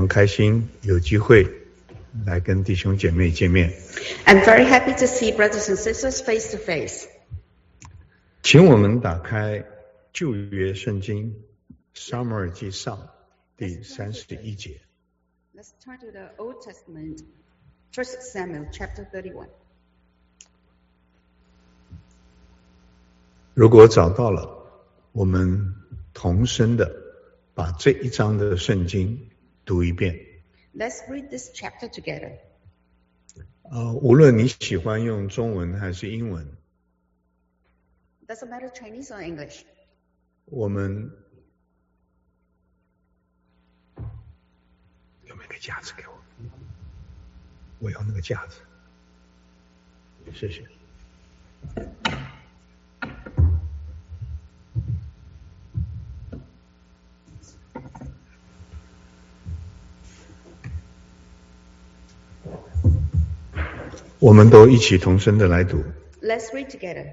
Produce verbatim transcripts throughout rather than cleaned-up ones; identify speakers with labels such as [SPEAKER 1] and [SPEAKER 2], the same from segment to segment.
[SPEAKER 1] 开心有机会来跟弟兄姐妹见面。
[SPEAKER 2] I'm very happy to see brothers and sisters face to face.
[SPEAKER 1] 请我们打开旧约圣经撒母耳记上第三十一节。
[SPEAKER 2] Let's turn to the Old Testament, First Samuel chapter thirty-one.
[SPEAKER 1] 如果找到了，我们同声的把这一章的圣经读一遍。
[SPEAKER 2] Let's read this chapter together.
[SPEAKER 1] 呃，无论你喜欢用中文还是英文，
[SPEAKER 2] Doesn't matter Chinese or English.
[SPEAKER 1] 我们有没有个架子给我？我要那个架子，谢谢。我们都一起同声的来读。
[SPEAKER 2] Let's read together.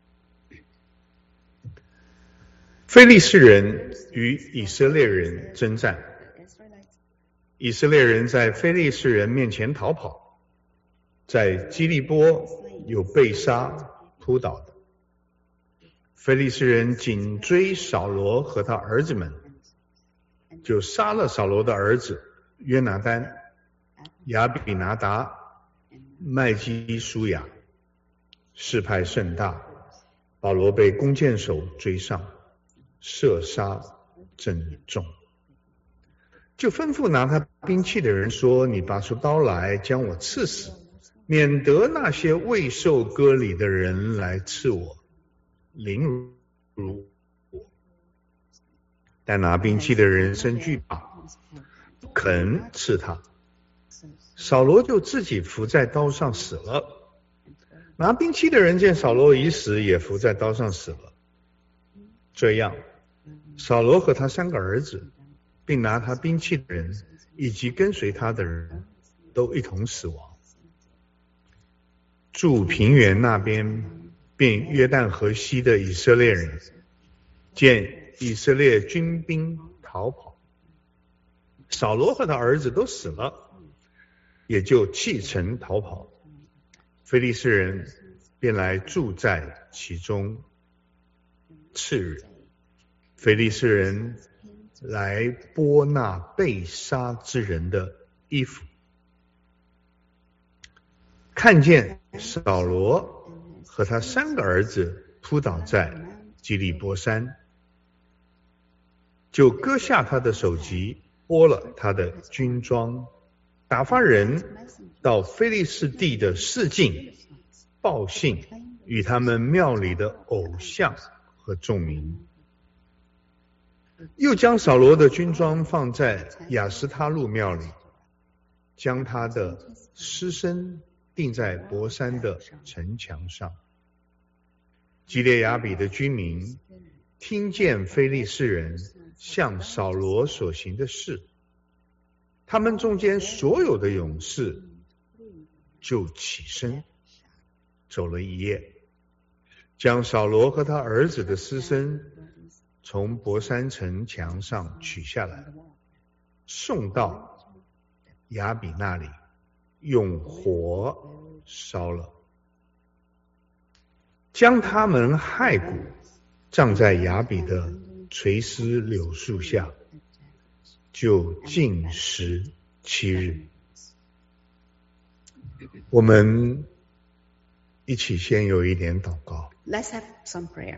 [SPEAKER 1] 非利士人与以色列人征战，以色列人在非利士人面前逃跑，在基利波有被杀扑倒的。非利士人紧追扫罗和他儿子们，就杀了扫罗的儿子约拿单、亚比拿达、麦基舒亚，事派甚大。保罗被弓箭手追上，射杀正中，就吩咐拿他兵器的人说：“你拔出刀来，将我刺死，免得那些未受割礼的人来刺我，凌辱我。”但拿兵器的人生惧怕，不肯刺他。扫罗就自己伏在刀上死了。拿兵器的人见扫罗已死，也伏在刀上死了。这样，扫罗和他三个儿子，并拿他兵器的人，以及跟随他的人，都一同死亡。住平原那边，并约旦河西的以色列人，见以色列军兵逃跑，扫罗和他儿子都死了，也就弃城逃跑。非利士人便来住在其中。次日，非利士人来剥那被杀之人的衣服，看见扫罗和他三个儿子扑倒在基利波山，就割下他的首级，剥了他的军装，打发人到非利士地的示尽报信，与他们庙里的偶像和众民。又将扫罗的军装放在亚斯他路庙里，将他的尸身钉在伯山的城墙上。基列雅比的居民听见非利士人向扫罗所行的事，他们中间所有的勇士就起身走了一夜，将扫罗和他儿子的尸身从伯山城墙上取下来，送到雅比那里，用火烧了，将他们骸骨葬在雅比的垂丝柳树下，就禁食七日。我们一起先有一点祷告。
[SPEAKER 2] Let's have some prayer.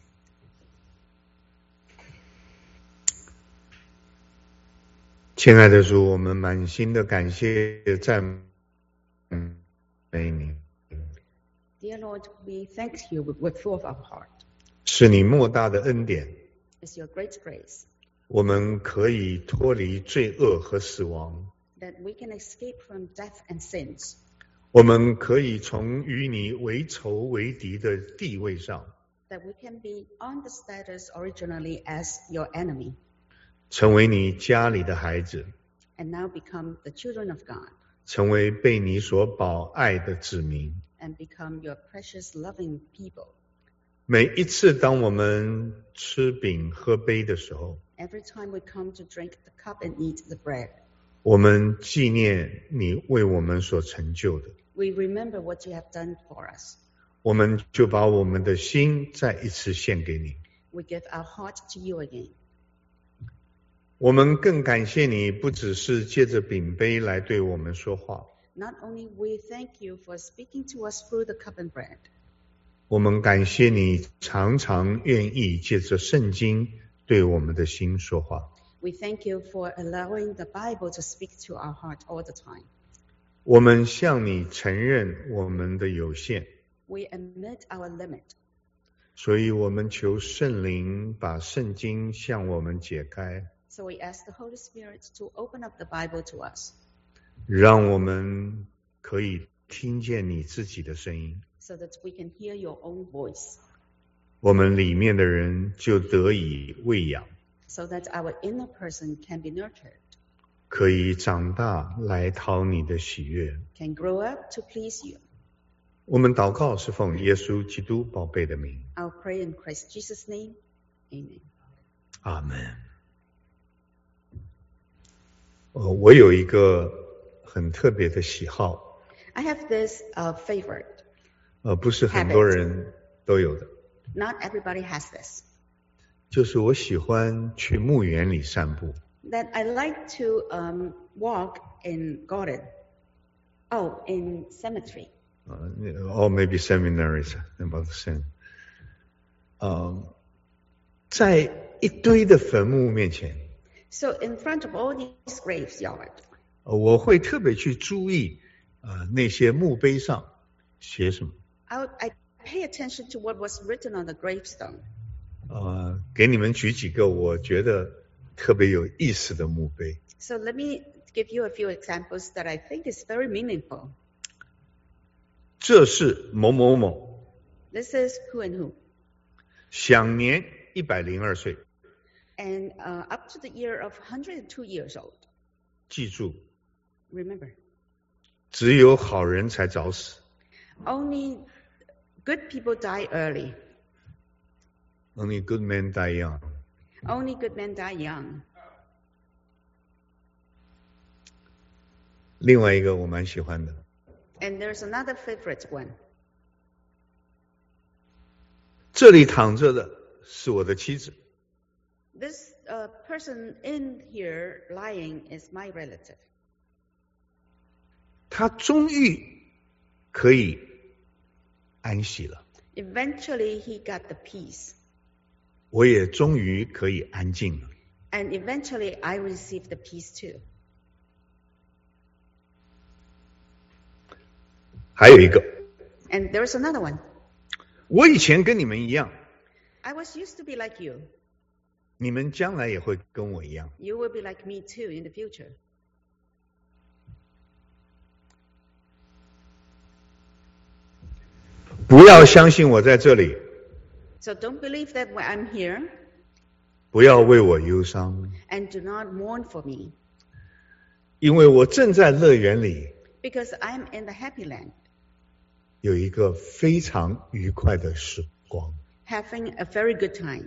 [SPEAKER 1] 亲爱的主，我们满心的感谢赞美你。
[SPEAKER 2] Dear Lord, we thank you with full of our heart.
[SPEAKER 1] 是你莫大的恩典，
[SPEAKER 2] It's your great grace
[SPEAKER 1] 我们可以脱离罪恶和死亡，
[SPEAKER 2] that we can escape from death and sins.
[SPEAKER 1] 我们可以从与你为仇为敌的地位上，
[SPEAKER 2] That we can be on the status originally as your enemy
[SPEAKER 1] 成为你家里的孩子，
[SPEAKER 2] and now become the children of God
[SPEAKER 1] 成为被你所保爱的子民。
[SPEAKER 2] and become your precious loving people.
[SPEAKER 1] 每一次当我们吃饼喝杯的时候，
[SPEAKER 2] Every time we come to drink the cup and eat the bread,
[SPEAKER 1] 我们纪念你为我们所成就的，
[SPEAKER 2] We remember what you have done for us.
[SPEAKER 1] 我们就把我们的心再一次献给你。
[SPEAKER 2] We give our heart to you again.
[SPEAKER 1] 我们更感谢你，不只是借着饼杯来对我们说话，
[SPEAKER 2] Not only we thank you for speaking to us through the cup and bread,
[SPEAKER 1] 我们感谢你常常愿意借着圣经对我们的心说话。
[SPEAKER 2] we thank you for allowing the Bible to speak to our heart all the time.
[SPEAKER 1] 我们向你承认我们的有限，
[SPEAKER 2] We admit our limit.
[SPEAKER 1] 所以我们求圣灵把圣经向我们解开，
[SPEAKER 2] So we ask the Holy Spirit to open up the Bible to us,
[SPEAKER 1] 让我们可以听见你自己的声音，
[SPEAKER 2] so that we can hear your own voice,
[SPEAKER 1] 我们里面的人就得以喂养，
[SPEAKER 2] so that our inner person can be nurtured,
[SPEAKER 1] 可以长大来讨你的喜悦。
[SPEAKER 2] can grow up to please you.
[SPEAKER 1] 我们祷告是奉耶稣基督宝贝的名，
[SPEAKER 2] I'll pray in Christ Jesus' name. Amen.
[SPEAKER 1] 阿门。呃，我有一个很特别的喜好，
[SPEAKER 2] I have this uh, favorite.
[SPEAKER 1] 呃，不是很多人都有的，
[SPEAKER 2] Not everybody has this.
[SPEAKER 1] 就是我喜欢去墓园里散步。
[SPEAKER 2] That I like to um, walk in garden. Oh, in cemetery.
[SPEAKER 1] Uh, or maybe seminaries about the same. 呃，在一堆的坟墓面前，
[SPEAKER 2] So in front of all these graveyard,
[SPEAKER 1] 呃我会特别去注意，呃，那些墓碑上写什么。
[SPEAKER 2] I, would- I pay attention to what was written on the gravestone.
[SPEAKER 1] 呃，给你们举几个我觉得特别有意思的墓碑。
[SPEAKER 2] So let me give you a few examples that I think is very meaningful.
[SPEAKER 1] 这是某某某，
[SPEAKER 2] This is who and who.
[SPEAKER 1] 享年一百零二岁。
[SPEAKER 2] And uh, up to the year of one hundred two years old.
[SPEAKER 1] 记住，
[SPEAKER 2] Remember,
[SPEAKER 1] 只有好人才早死，
[SPEAKER 2] only good people die early.
[SPEAKER 1] Only good men die young。
[SPEAKER 2] Only good men die young.
[SPEAKER 1] 另外一个我蛮喜欢的，
[SPEAKER 2] And there's another favorite one.
[SPEAKER 1] 这里躺着的是我的妻子，
[SPEAKER 2] This uh, person in here lying is my relative.
[SPEAKER 1] 她终于可以安息了，
[SPEAKER 2] Eventually, he got the peace.
[SPEAKER 1] 我也终于可以安静了。
[SPEAKER 2] And eventually, I received the peace too.
[SPEAKER 1] 还有一个，
[SPEAKER 2] And there's another one.
[SPEAKER 1] 我以前跟你们一样，
[SPEAKER 2] I was used to be like you.
[SPEAKER 1] 你们将来也会跟我一样。
[SPEAKER 2] You will be like me too in the future.
[SPEAKER 1] 不要相信我在这里，
[SPEAKER 2] So don't believe that when I'm here,
[SPEAKER 1] 不要为我忧伤，
[SPEAKER 2] and do not mourn for me,
[SPEAKER 1] 因为我正在乐园里
[SPEAKER 2] because I'm in the happy land,
[SPEAKER 1] 有一个非常愉快的时光。
[SPEAKER 2] having a very good time.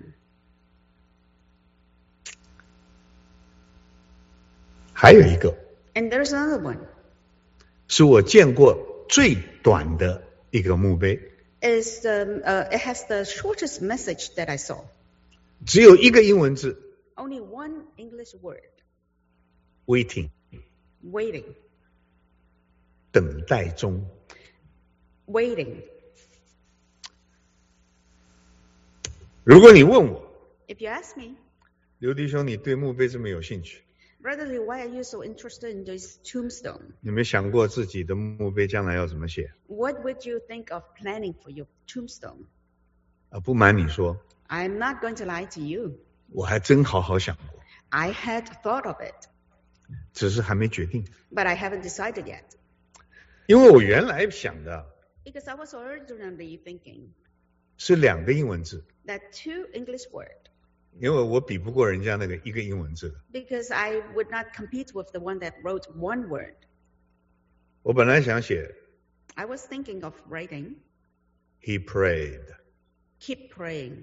[SPEAKER 1] 还有一个
[SPEAKER 2] And there's another one.
[SPEAKER 1] 是我见过最短的一个墓碑，
[SPEAKER 2] Is um, uh, it has the shortest message that I saw.
[SPEAKER 1] 只有一个英文字
[SPEAKER 2] Only one English word.
[SPEAKER 1] waiting，
[SPEAKER 2] Waiting.
[SPEAKER 1] 等待中。
[SPEAKER 2] Waiting.
[SPEAKER 1] 如果你问我，
[SPEAKER 2] If you ask me,
[SPEAKER 1] 刘弟兄，你对墓碑这么有兴趣，
[SPEAKER 2] Brotherly, why are you so interested in this tombstone?
[SPEAKER 1] 你没想过自己的墓碑将来要怎么写？
[SPEAKER 2] What would you think of planning for your tombstone?
[SPEAKER 1] 啊，不瞒你说，
[SPEAKER 2] I'm not going to lie to you.
[SPEAKER 1] 我还真好好想过，
[SPEAKER 2] I had thought of it,
[SPEAKER 1] 只是还没决定。
[SPEAKER 2] but I haven't decided yet.
[SPEAKER 1] 因为我原来想的
[SPEAKER 2] Because I was originally thinking
[SPEAKER 1] 是两个英文字，
[SPEAKER 2] that two English words,
[SPEAKER 1] 因为我比不过人家那个一个英文字的。
[SPEAKER 2] because I would not compete with the one that wrote one word.
[SPEAKER 1] 我本来想写
[SPEAKER 2] I was thinking of writing,
[SPEAKER 1] He prayed，
[SPEAKER 2] keep praying.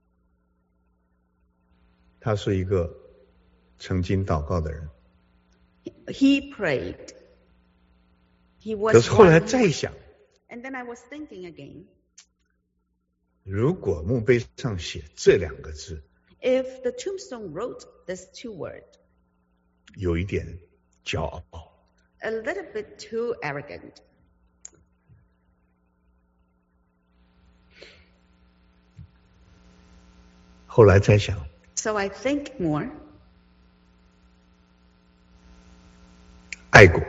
[SPEAKER 1] 他是一个曾经祷告的人。
[SPEAKER 2] He prayed. He
[SPEAKER 1] 可
[SPEAKER 2] was
[SPEAKER 1] 是后来
[SPEAKER 2] one.
[SPEAKER 1] 再想，
[SPEAKER 2] And then I was thinking again,
[SPEAKER 1] 如果墓碑上写这两个字，
[SPEAKER 2] if the tombstone wrote this two word,
[SPEAKER 1] 有一点骄傲。
[SPEAKER 2] a little bit too arrogant.
[SPEAKER 1] 后来再想，
[SPEAKER 2] So I think more.
[SPEAKER 1] 爱过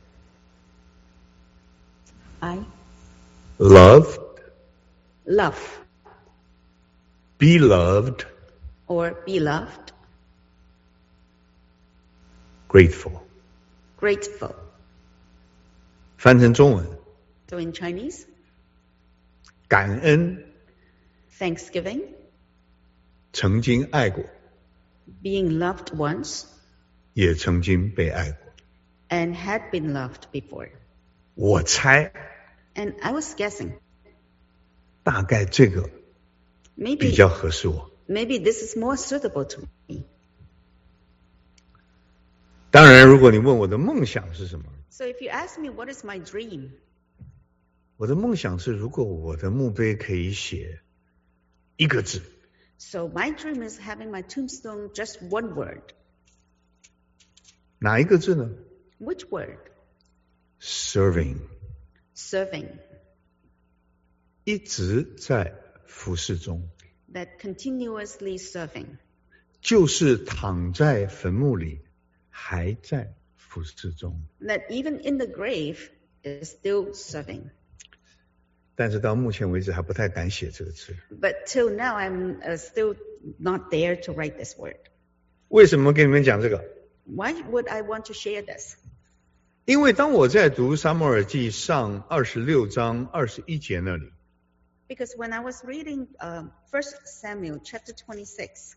[SPEAKER 2] I
[SPEAKER 1] ，loved,
[SPEAKER 2] love
[SPEAKER 1] beloved,
[SPEAKER 2] or beloved,
[SPEAKER 1] grateful。
[SPEAKER 2] grateful.
[SPEAKER 1] 翻成中文，
[SPEAKER 2] So in Chinese,
[SPEAKER 1] 感恩
[SPEAKER 2] thanksgiving,
[SPEAKER 1] 曾经爱过，
[SPEAKER 2] being loved once
[SPEAKER 1] 也曾经被爱过。
[SPEAKER 2] and had been loved before.
[SPEAKER 1] 我猜
[SPEAKER 2] And I was guessing,
[SPEAKER 1] 大概这个比
[SPEAKER 2] maybe
[SPEAKER 1] 较合适我。
[SPEAKER 2] maybe this is more suitable to me.
[SPEAKER 1] 当然，如果你问我的梦想是什么，
[SPEAKER 2] So if you ask me what is my dream,
[SPEAKER 1] 我的梦想是，如果我的墓碑可以写一个字，
[SPEAKER 2] so my dream is having my tombstone just one word.
[SPEAKER 1] 哪一个字呢
[SPEAKER 2] Which word?
[SPEAKER 1] ？Serving，
[SPEAKER 2] Serving.
[SPEAKER 1] 一直在服侍中，
[SPEAKER 2] That continuously serving.
[SPEAKER 1] 就是躺在坟墓里，还在服侍中。
[SPEAKER 2] That even in the grave is still serving.
[SPEAKER 1] 但是到目前为止还不太敢写这个字。
[SPEAKER 2] But till now, I'm uh, still not there to write this word.
[SPEAKER 1] 为什么跟你们讲这个？
[SPEAKER 2] Why would I want to share this?
[SPEAKER 1] 因为当我在读撒母耳记上二十六章二十一节那里，
[SPEAKER 2] Because when I was reading uh, First Samuel chapter twenty-six,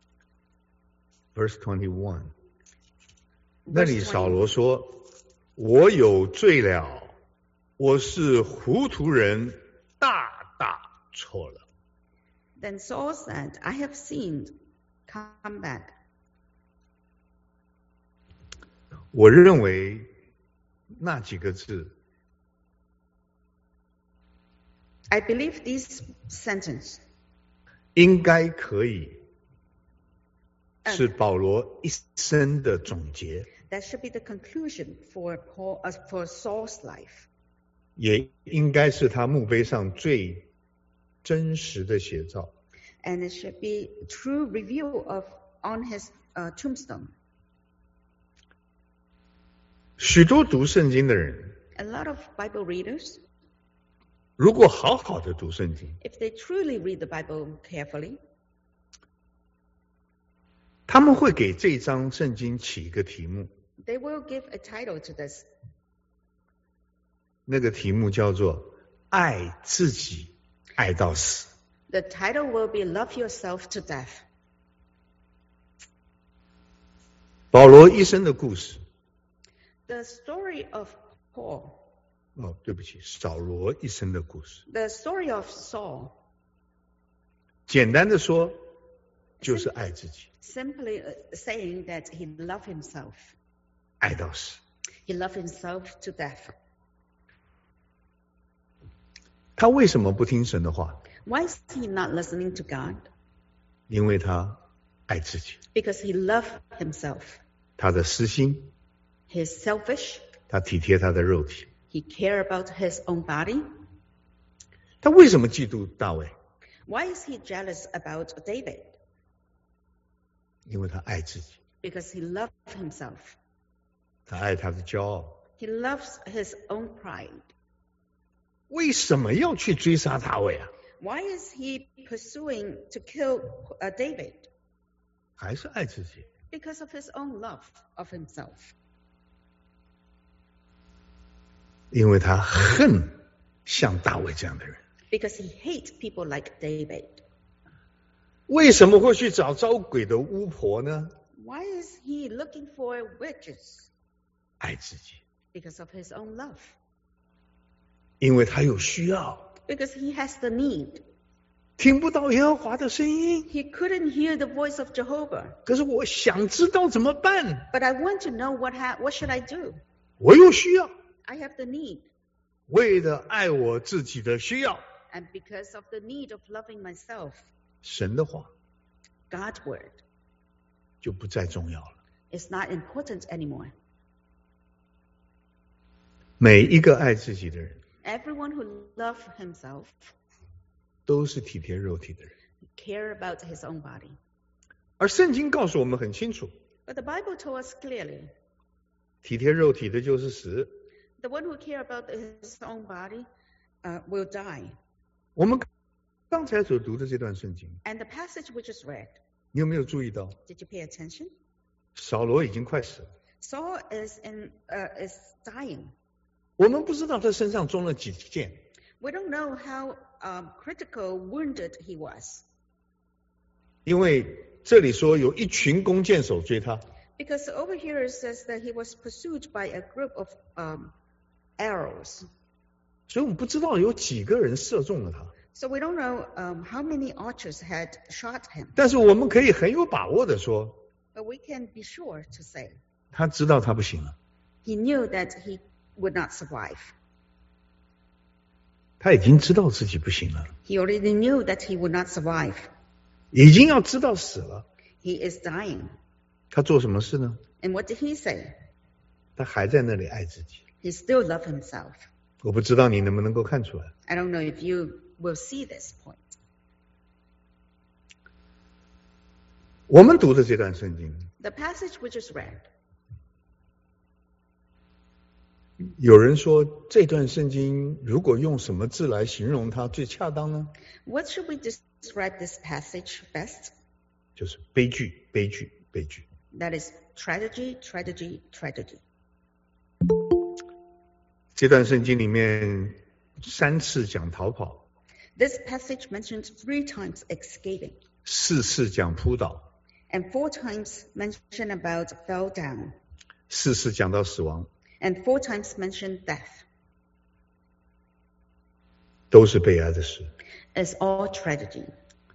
[SPEAKER 1] verse twenty-one， 那
[SPEAKER 2] verse
[SPEAKER 1] 里
[SPEAKER 2] twenty,
[SPEAKER 1] 扫罗说：“我有罪了，我是糊涂人，大大错了。
[SPEAKER 2] then Saul said, I have sinned, come back. ”
[SPEAKER 1] 我认为那几个字
[SPEAKER 2] I believe this sentence
[SPEAKER 1] 应该可以
[SPEAKER 2] 嗯
[SPEAKER 1] 是保罗一生的总结，
[SPEAKER 2] that should be the conclusion for Paul, uh, for Saul's life,
[SPEAKER 1] 也应该是他墓碑上最真实的写照。
[SPEAKER 2] and it should be true review of on his uh, tombstone.
[SPEAKER 1] 许多读圣经的人，
[SPEAKER 2] A lot of Bible readers,
[SPEAKER 1] 如果好好的读圣经，
[SPEAKER 2] if they truly read the Bible carefully,
[SPEAKER 1] 他们会给这章圣经起一个题目，
[SPEAKER 2] they will give a title to this.
[SPEAKER 1] 那个题目叫做“爱自己，爱到死
[SPEAKER 2] The title will be Love Yourself to Death. ”。
[SPEAKER 1] 保罗一生的故事，
[SPEAKER 2] The story of Paul,
[SPEAKER 1] 哦，对不起，扫罗一生的故事，
[SPEAKER 2] the story of Saul,
[SPEAKER 1] 简单的说，就是爱自己，
[SPEAKER 2] simply uh, saying that he loved himself.
[SPEAKER 1] 爱到死。
[SPEAKER 2] He loved himself to death.
[SPEAKER 1] 他为什么不听神的话？
[SPEAKER 2] Why is he not listening to God?
[SPEAKER 1] 因为他爱自己，
[SPEAKER 2] Because he loved himself.
[SPEAKER 1] 他的私心，
[SPEAKER 2] He's selfish.
[SPEAKER 1] 他体贴他的肉体。
[SPEAKER 2] He cared about his own body.
[SPEAKER 1] 他为什么嫉妒大卫？
[SPEAKER 2] Why is he jealous about David?
[SPEAKER 1] 因为他爱自己，
[SPEAKER 2] Because he loved himself.
[SPEAKER 1] 他爱他的骄傲。
[SPEAKER 2] He loves his own pride.
[SPEAKER 1] 为什么要去追杀大卫啊？
[SPEAKER 2] Why is he pursuing to kill uh, David?
[SPEAKER 1] 还是爱自己。
[SPEAKER 2] Because of his own love of himself.
[SPEAKER 1] 因为他恨像大卫这样的人。
[SPEAKER 2] Because he hates people like David.
[SPEAKER 1] 为什么会去找招鬼的巫婆呢？
[SPEAKER 2] Why is he looking for witches?
[SPEAKER 1] 爱自己，
[SPEAKER 2] Because of his own love.
[SPEAKER 1] 因为他有需要。
[SPEAKER 2] Because he has the need.
[SPEAKER 1] 听不到耶和华的声音。
[SPEAKER 2] He couldn't hear the voice of Jehovah.
[SPEAKER 1] 可是我想知道怎么办，
[SPEAKER 2] But I want to know what ha- what should I do?
[SPEAKER 1] 我有需要，
[SPEAKER 2] I have the need.
[SPEAKER 1] 为了爱我自己的需要，
[SPEAKER 2] And because of the need of loving myself,
[SPEAKER 1] 神的话
[SPEAKER 2] God's word
[SPEAKER 1] 就不再重要了。
[SPEAKER 2] is not important anymore.
[SPEAKER 1] 每一个爱自己的人，
[SPEAKER 2] Everyone who loves himself
[SPEAKER 1] 都是体贴肉体的人。
[SPEAKER 2] care about his own body.
[SPEAKER 1] 而圣经告诉我们很清楚，
[SPEAKER 2] But the Bible told us clearly,
[SPEAKER 1] 体贴肉体的就是死。
[SPEAKER 2] the one who care about his own body uh, will die.
[SPEAKER 1] 我们刚才所读的这段圣经，
[SPEAKER 2] And the passage we just read,
[SPEAKER 1] 你有没有注意到，
[SPEAKER 2] did you pay attention?
[SPEAKER 1] 扫罗已经快死了，
[SPEAKER 2] Saul is in uh, is dying.
[SPEAKER 1] 我们不知道他身上中了几箭，
[SPEAKER 2] We don't know how um, critical wounded he was,
[SPEAKER 1] 因为这里说有一群弓箭手追他，
[SPEAKER 2] because over here it says that he was pursued by a group of um, arrows.
[SPEAKER 1] 所以我们不知道有几个人射中了他。
[SPEAKER 2] So we don't know um, how many archers had shot him,
[SPEAKER 1] 但是我们可以很有把握的说，
[SPEAKER 2] but we can be sure to say
[SPEAKER 1] 他知道他不行了，
[SPEAKER 2] he knew that he would not survive.
[SPEAKER 1] 他已经知道自己不行了，
[SPEAKER 2] He already knew that he would not survive.
[SPEAKER 1] 已经要知道死了。
[SPEAKER 2] He is dying.
[SPEAKER 1] 他做什么事呢？
[SPEAKER 2] And what did he say?
[SPEAKER 1] 他还在那里爱自己。
[SPEAKER 2] He still loved himself.
[SPEAKER 1] 我不知道你能不能够看出来。
[SPEAKER 2] I don't know if you will see this point.
[SPEAKER 1] 我们读的这段圣经，
[SPEAKER 2] The passage we just read,
[SPEAKER 1] 有人说这段圣经如果用什么字来形容它最恰当呢？
[SPEAKER 2] what should we describe this passage best?
[SPEAKER 1] 就是悲剧，悲剧，悲剧。
[SPEAKER 2] That is tragedy, tragedy, tragedy.
[SPEAKER 1] 这段圣经里面三次讲逃跑，
[SPEAKER 2] This passage mentions three times escaping,
[SPEAKER 1] 四次讲扑倒，
[SPEAKER 2] and four times mention about fell down,
[SPEAKER 1] 四次讲到死亡，
[SPEAKER 2] and four times mention death.
[SPEAKER 1] 都是悲哀的事。
[SPEAKER 2] It's all tragedy.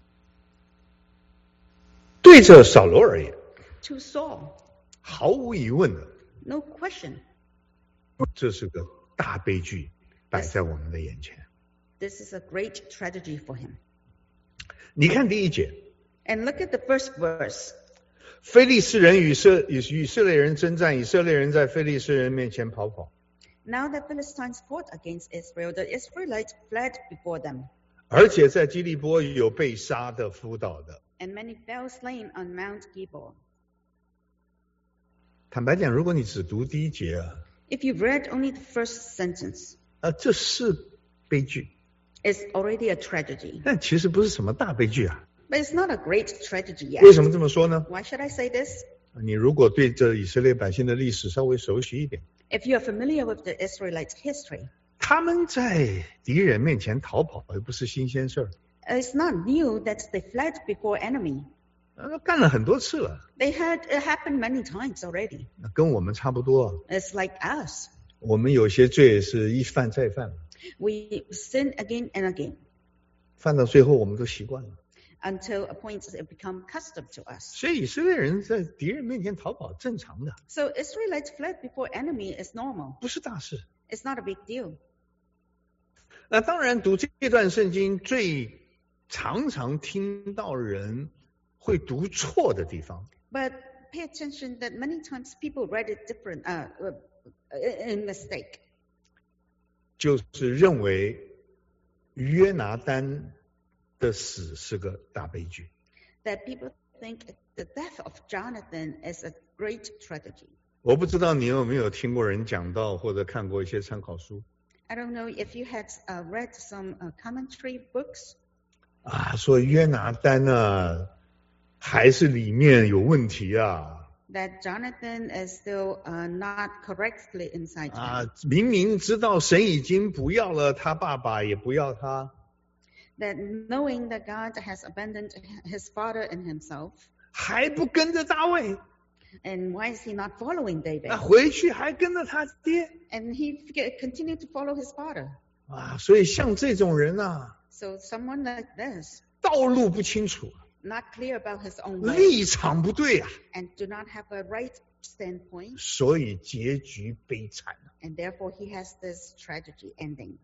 [SPEAKER 1] 对着扫罗而言，
[SPEAKER 2] To Saul,
[SPEAKER 1] 毫无疑问的，
[SPEAKER 2] no question,
[SPEAKER 1] 这是个大悲剧摆在我们的眼前。
[SPEAKER 2] this is a great tragedy for him.
[SPEAKER 1] 你看第一节，
[SPEAKER 2] And look at the first verse.
[SPEAKER 1] 非利士人与以色与以色列人征战，以色列人在非利士人面前逃跑，
[SPEAKER 2] Now the Philistines fought against Israel. The Israelites fled before them,
[SPEAKER 1] 而且在基利波有被杀的、扑倒的。
[SPEAKER 2] and many fell slain on Mount Gibor.
[SPEAKER 1] 坦白讲，如果你只读第一节啊，
[SPEAKER 2] If you've read only the first sentence,
[SPEAKER 1] 啊，这是悲剧，
[SPEAKER 2] it's already a tragedy.
[SPEAKER 1] 但其实不是什么大悲剧啊。
[SPEAKER 2] But it's not a great tragedy
[SPEAKER 1] 为
[SPEAKER 2] yet.
[SPEAKER 1] 什么这么说呢？
[SPEAKER 2] Why should I say this?
[SPEAKER 1] 你如果对这以色列百姓的历史稍微熟悉一点，
[SPEAKER 2] If you are familiar with the Israelites' history,
[SPEAKER 1] 他们在敌人面前逃跑也不是新鲜事儿，
[SPEAKER 2] it's not new that they fled before enemy.
[SPEAKER 1] 啊，干了很多次了，
[SPEAKER 2] They had it happened many times already.
[SPEAKER 1] 跟我们差不多啊。
[SPEAKER 2] It's like us.
[SPEAKER 1] 我们有些罪是一犯再犯，
[SPEAKER 2] We sin again and again
[SPEAKER 1] 犯到最后我们都习惯了。
[SPEAKER 2] until a point it become custom to us.
[SPEAKER 1] 所以以色列人在敌人面前逃跑正常的，
[SPEAKER 2] So Israelites fled before enemy is normal.
[SPEAKER 1] 不是大事。
[SPEAKER 2] It's not a big deal.
[SPEAKER 1] 那当然，读这段圣经最常常听到人会读错的地方，
[SPEAKER 2] But pay attention that many times people read it different, uh, uh, in mistake.
[SPEAKER 1] 就是认为约拿单的死是个大悲剧。
[SPEAKER 2] That people think the death of Jonathan is a great tragedy.
[SPEAKER 1] 我不知道你有没有听过人讲到或者看过一些参考书
[SPEAKER 2] I don't know if you had uh, read some uh, commentary books
[SPEAKER 1] 啊，说约拿单啊，还是里面有问题啊。
[SPEAKER 2] that Jonathan is still uh, not correctly inside him.
[SPEAKER 1] 啊，明明知道神已经不要了他爸爸，也不要他，
[SPEAKER 2] That knowing that God has abandoned his father and himself,
[SPEAKER 1] 还不跟着大卫，
[SPEAKER 2] and why is he not following David?
[SPEAKER 1] 啊，回去还跟着他爹，
[SPEAKER 2] And he f- continued to follow his father.
[SPEAKER 1] 啊，所以像这种人啊，
[SPEAKER 2] So someone like this,
[SPEAKER 1] 道路不清楚，
[SPEAKER 2] not clear about his own way,
[SPEAKER 1] 立场不对啊，
[SPEAKER 2] and do not have a right standpoint,
[SPEAKER 1] 所以结局悲惨啊。
[SPEAKER 2] and therefore he has this tragedy ending.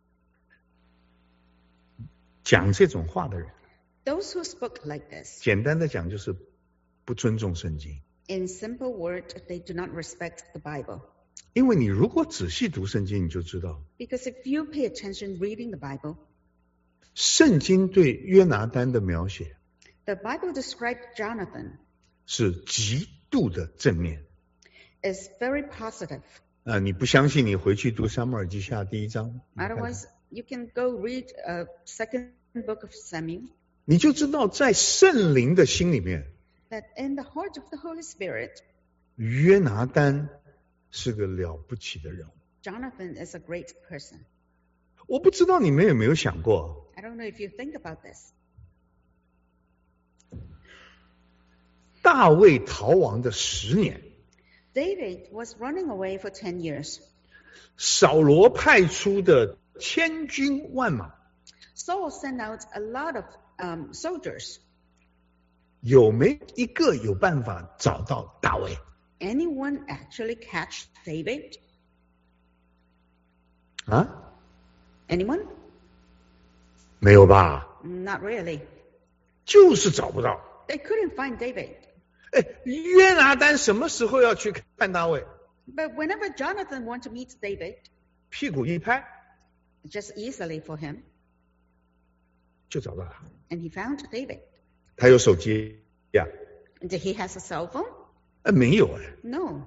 [SPEAKER 1] 讲这种话的人，
[SPEAKER 2] Those who spoke like this,
[SPEAKER 1] 简单的讲就是不尊重圣经。
[SPEAKER 2] in simple words, they do not respect the Bible.
[SPEAKER 1] 因为你如果仔细读圣经，你就知道，
[SPEAKER 2] Because if you pay attention reading the Bible,
[SPEAKER 1] 圣经对约拿单的描写
[SPEAKER 2] the Bible described Jonathan
[SPEAKER 1] 是极度的正面。
[SPEAKER 2] is very positive.
[SPEAKER 1] 啊，你不相信，你回去读撒母耳记下第一章，
[SPEAKER 2] Otherwise, you can go read a second book of Samuel,
[SPEAKER 1] 你就知道在圣灵的心里面，
[SPEAKER 2] that in the heart of the Holy Spirit,
[SPEAKER 1] 约拿单是个了不起的人物。
[SPEAKER 2] Jonathan is a great person.
[SPEAKER 1] 我不知道你们有没有想过，
[SPEAKER 2] I don't know if you think about this.
[SPEAKER 1] 大卫逃亡的十年，
[SPEAKER 2] David was running away for ten years.
[SPEAKER 1] 扫罗派出的千军万马，
[SPEAKER 2] Saul sent out a lot of um, soldiers.
[SPEAKER 1] 有没有一个有办法找到大卫？
[SPEAKER 2] Anyone actually catch David?
[SPEAKER 1] 啊，
[SPEAKER 2] Anyone?
[SPEAKER 1] 没有吧？
[SPEAKER 2] Not really.
[SPEAKER 1] 就是找不到。
[SPEAKER 2] They couldn't find David.
[SPEAKER 1] 哎，约拿单什么时候要去看大卫？
[SPEAKER 2] But whenever Jonathan wanted to meet David,
[SPEAKER 1] 屁股一拍
[SPEAKER 2] just easily for him,
[SPEAKER 1] 就找到他。
[SPEAKER 2] and he found David.
[SPEAKER 1] 他有手机呀？
[SPEAKER 2] Did he has a cell phone?
[SPEAKER 1] 呃，没有哎。
[SPEAKER 2] No.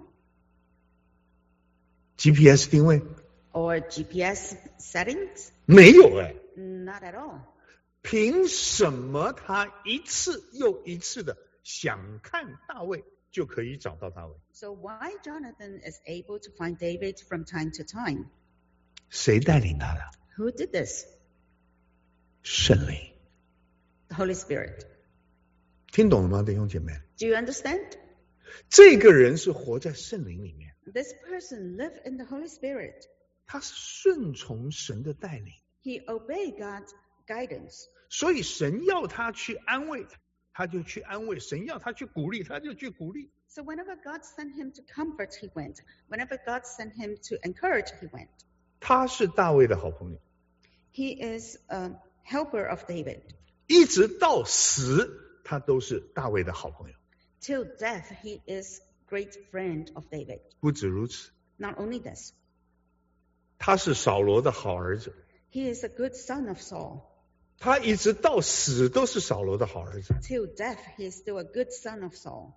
[SPEAKER 1] G P S 定位
[SPEAKER 2] Or G P S settings?
[SPEAKER 1] 没有哎。
[SPEAKER 2] Not at all.
[SPEAKER 1] 凭什么他一次又一次的想看大卫就可以找到大卫？
[SPEAKER 2] So why Jonathan is able to find David from time to time?
[SPEAKER 1] 谁带领他的？
[SPEAKER 2] Who did this?
[SPEAKER 1] 圣灵。
[SPEAKER 2] The Holy Spirit.
[SPEAKER 1] 听懂了吗，弟兄姐妹？
[SPEAKER 2] Do you understand?
[SPEAKER 1] 这个人是活在圣灵里面，
[SPEAKER 2] This person lived in the Holy Spirit.
[SPEAKER 1] 他是顺从神的带领，
[SPEAKER 2] He obeyed God's guidance.
[SPEAKER 1] 所以神要他去安慰，他就去安慰；神要他去鼓励，他就去鼓励。
[SPEAKER 2] So whenever God sent him to comfort, he went. Whenever God sent him to encourage, he went.
[SPEAKER 1] 他是大卫的好朋友，
[SPEAKER 2] He is a helper of David.
[SPEAKER 1] 一直到死，他都是大卫的好朋友。
[SPEAKER 2] Till death, he is great friend of David.
[SPEAKER 1] 不止如此，
[SPEAKER 2] Not only this,
[SPEAKER 1] 他是扫罗的好儿子，
[SPEAKER 2] he is a good son of Saul.
[SPEAKER 1] 他一直到死都是扫罗的好儿子。
[SPEAKER 2] Till death, he is still a good son of Saul.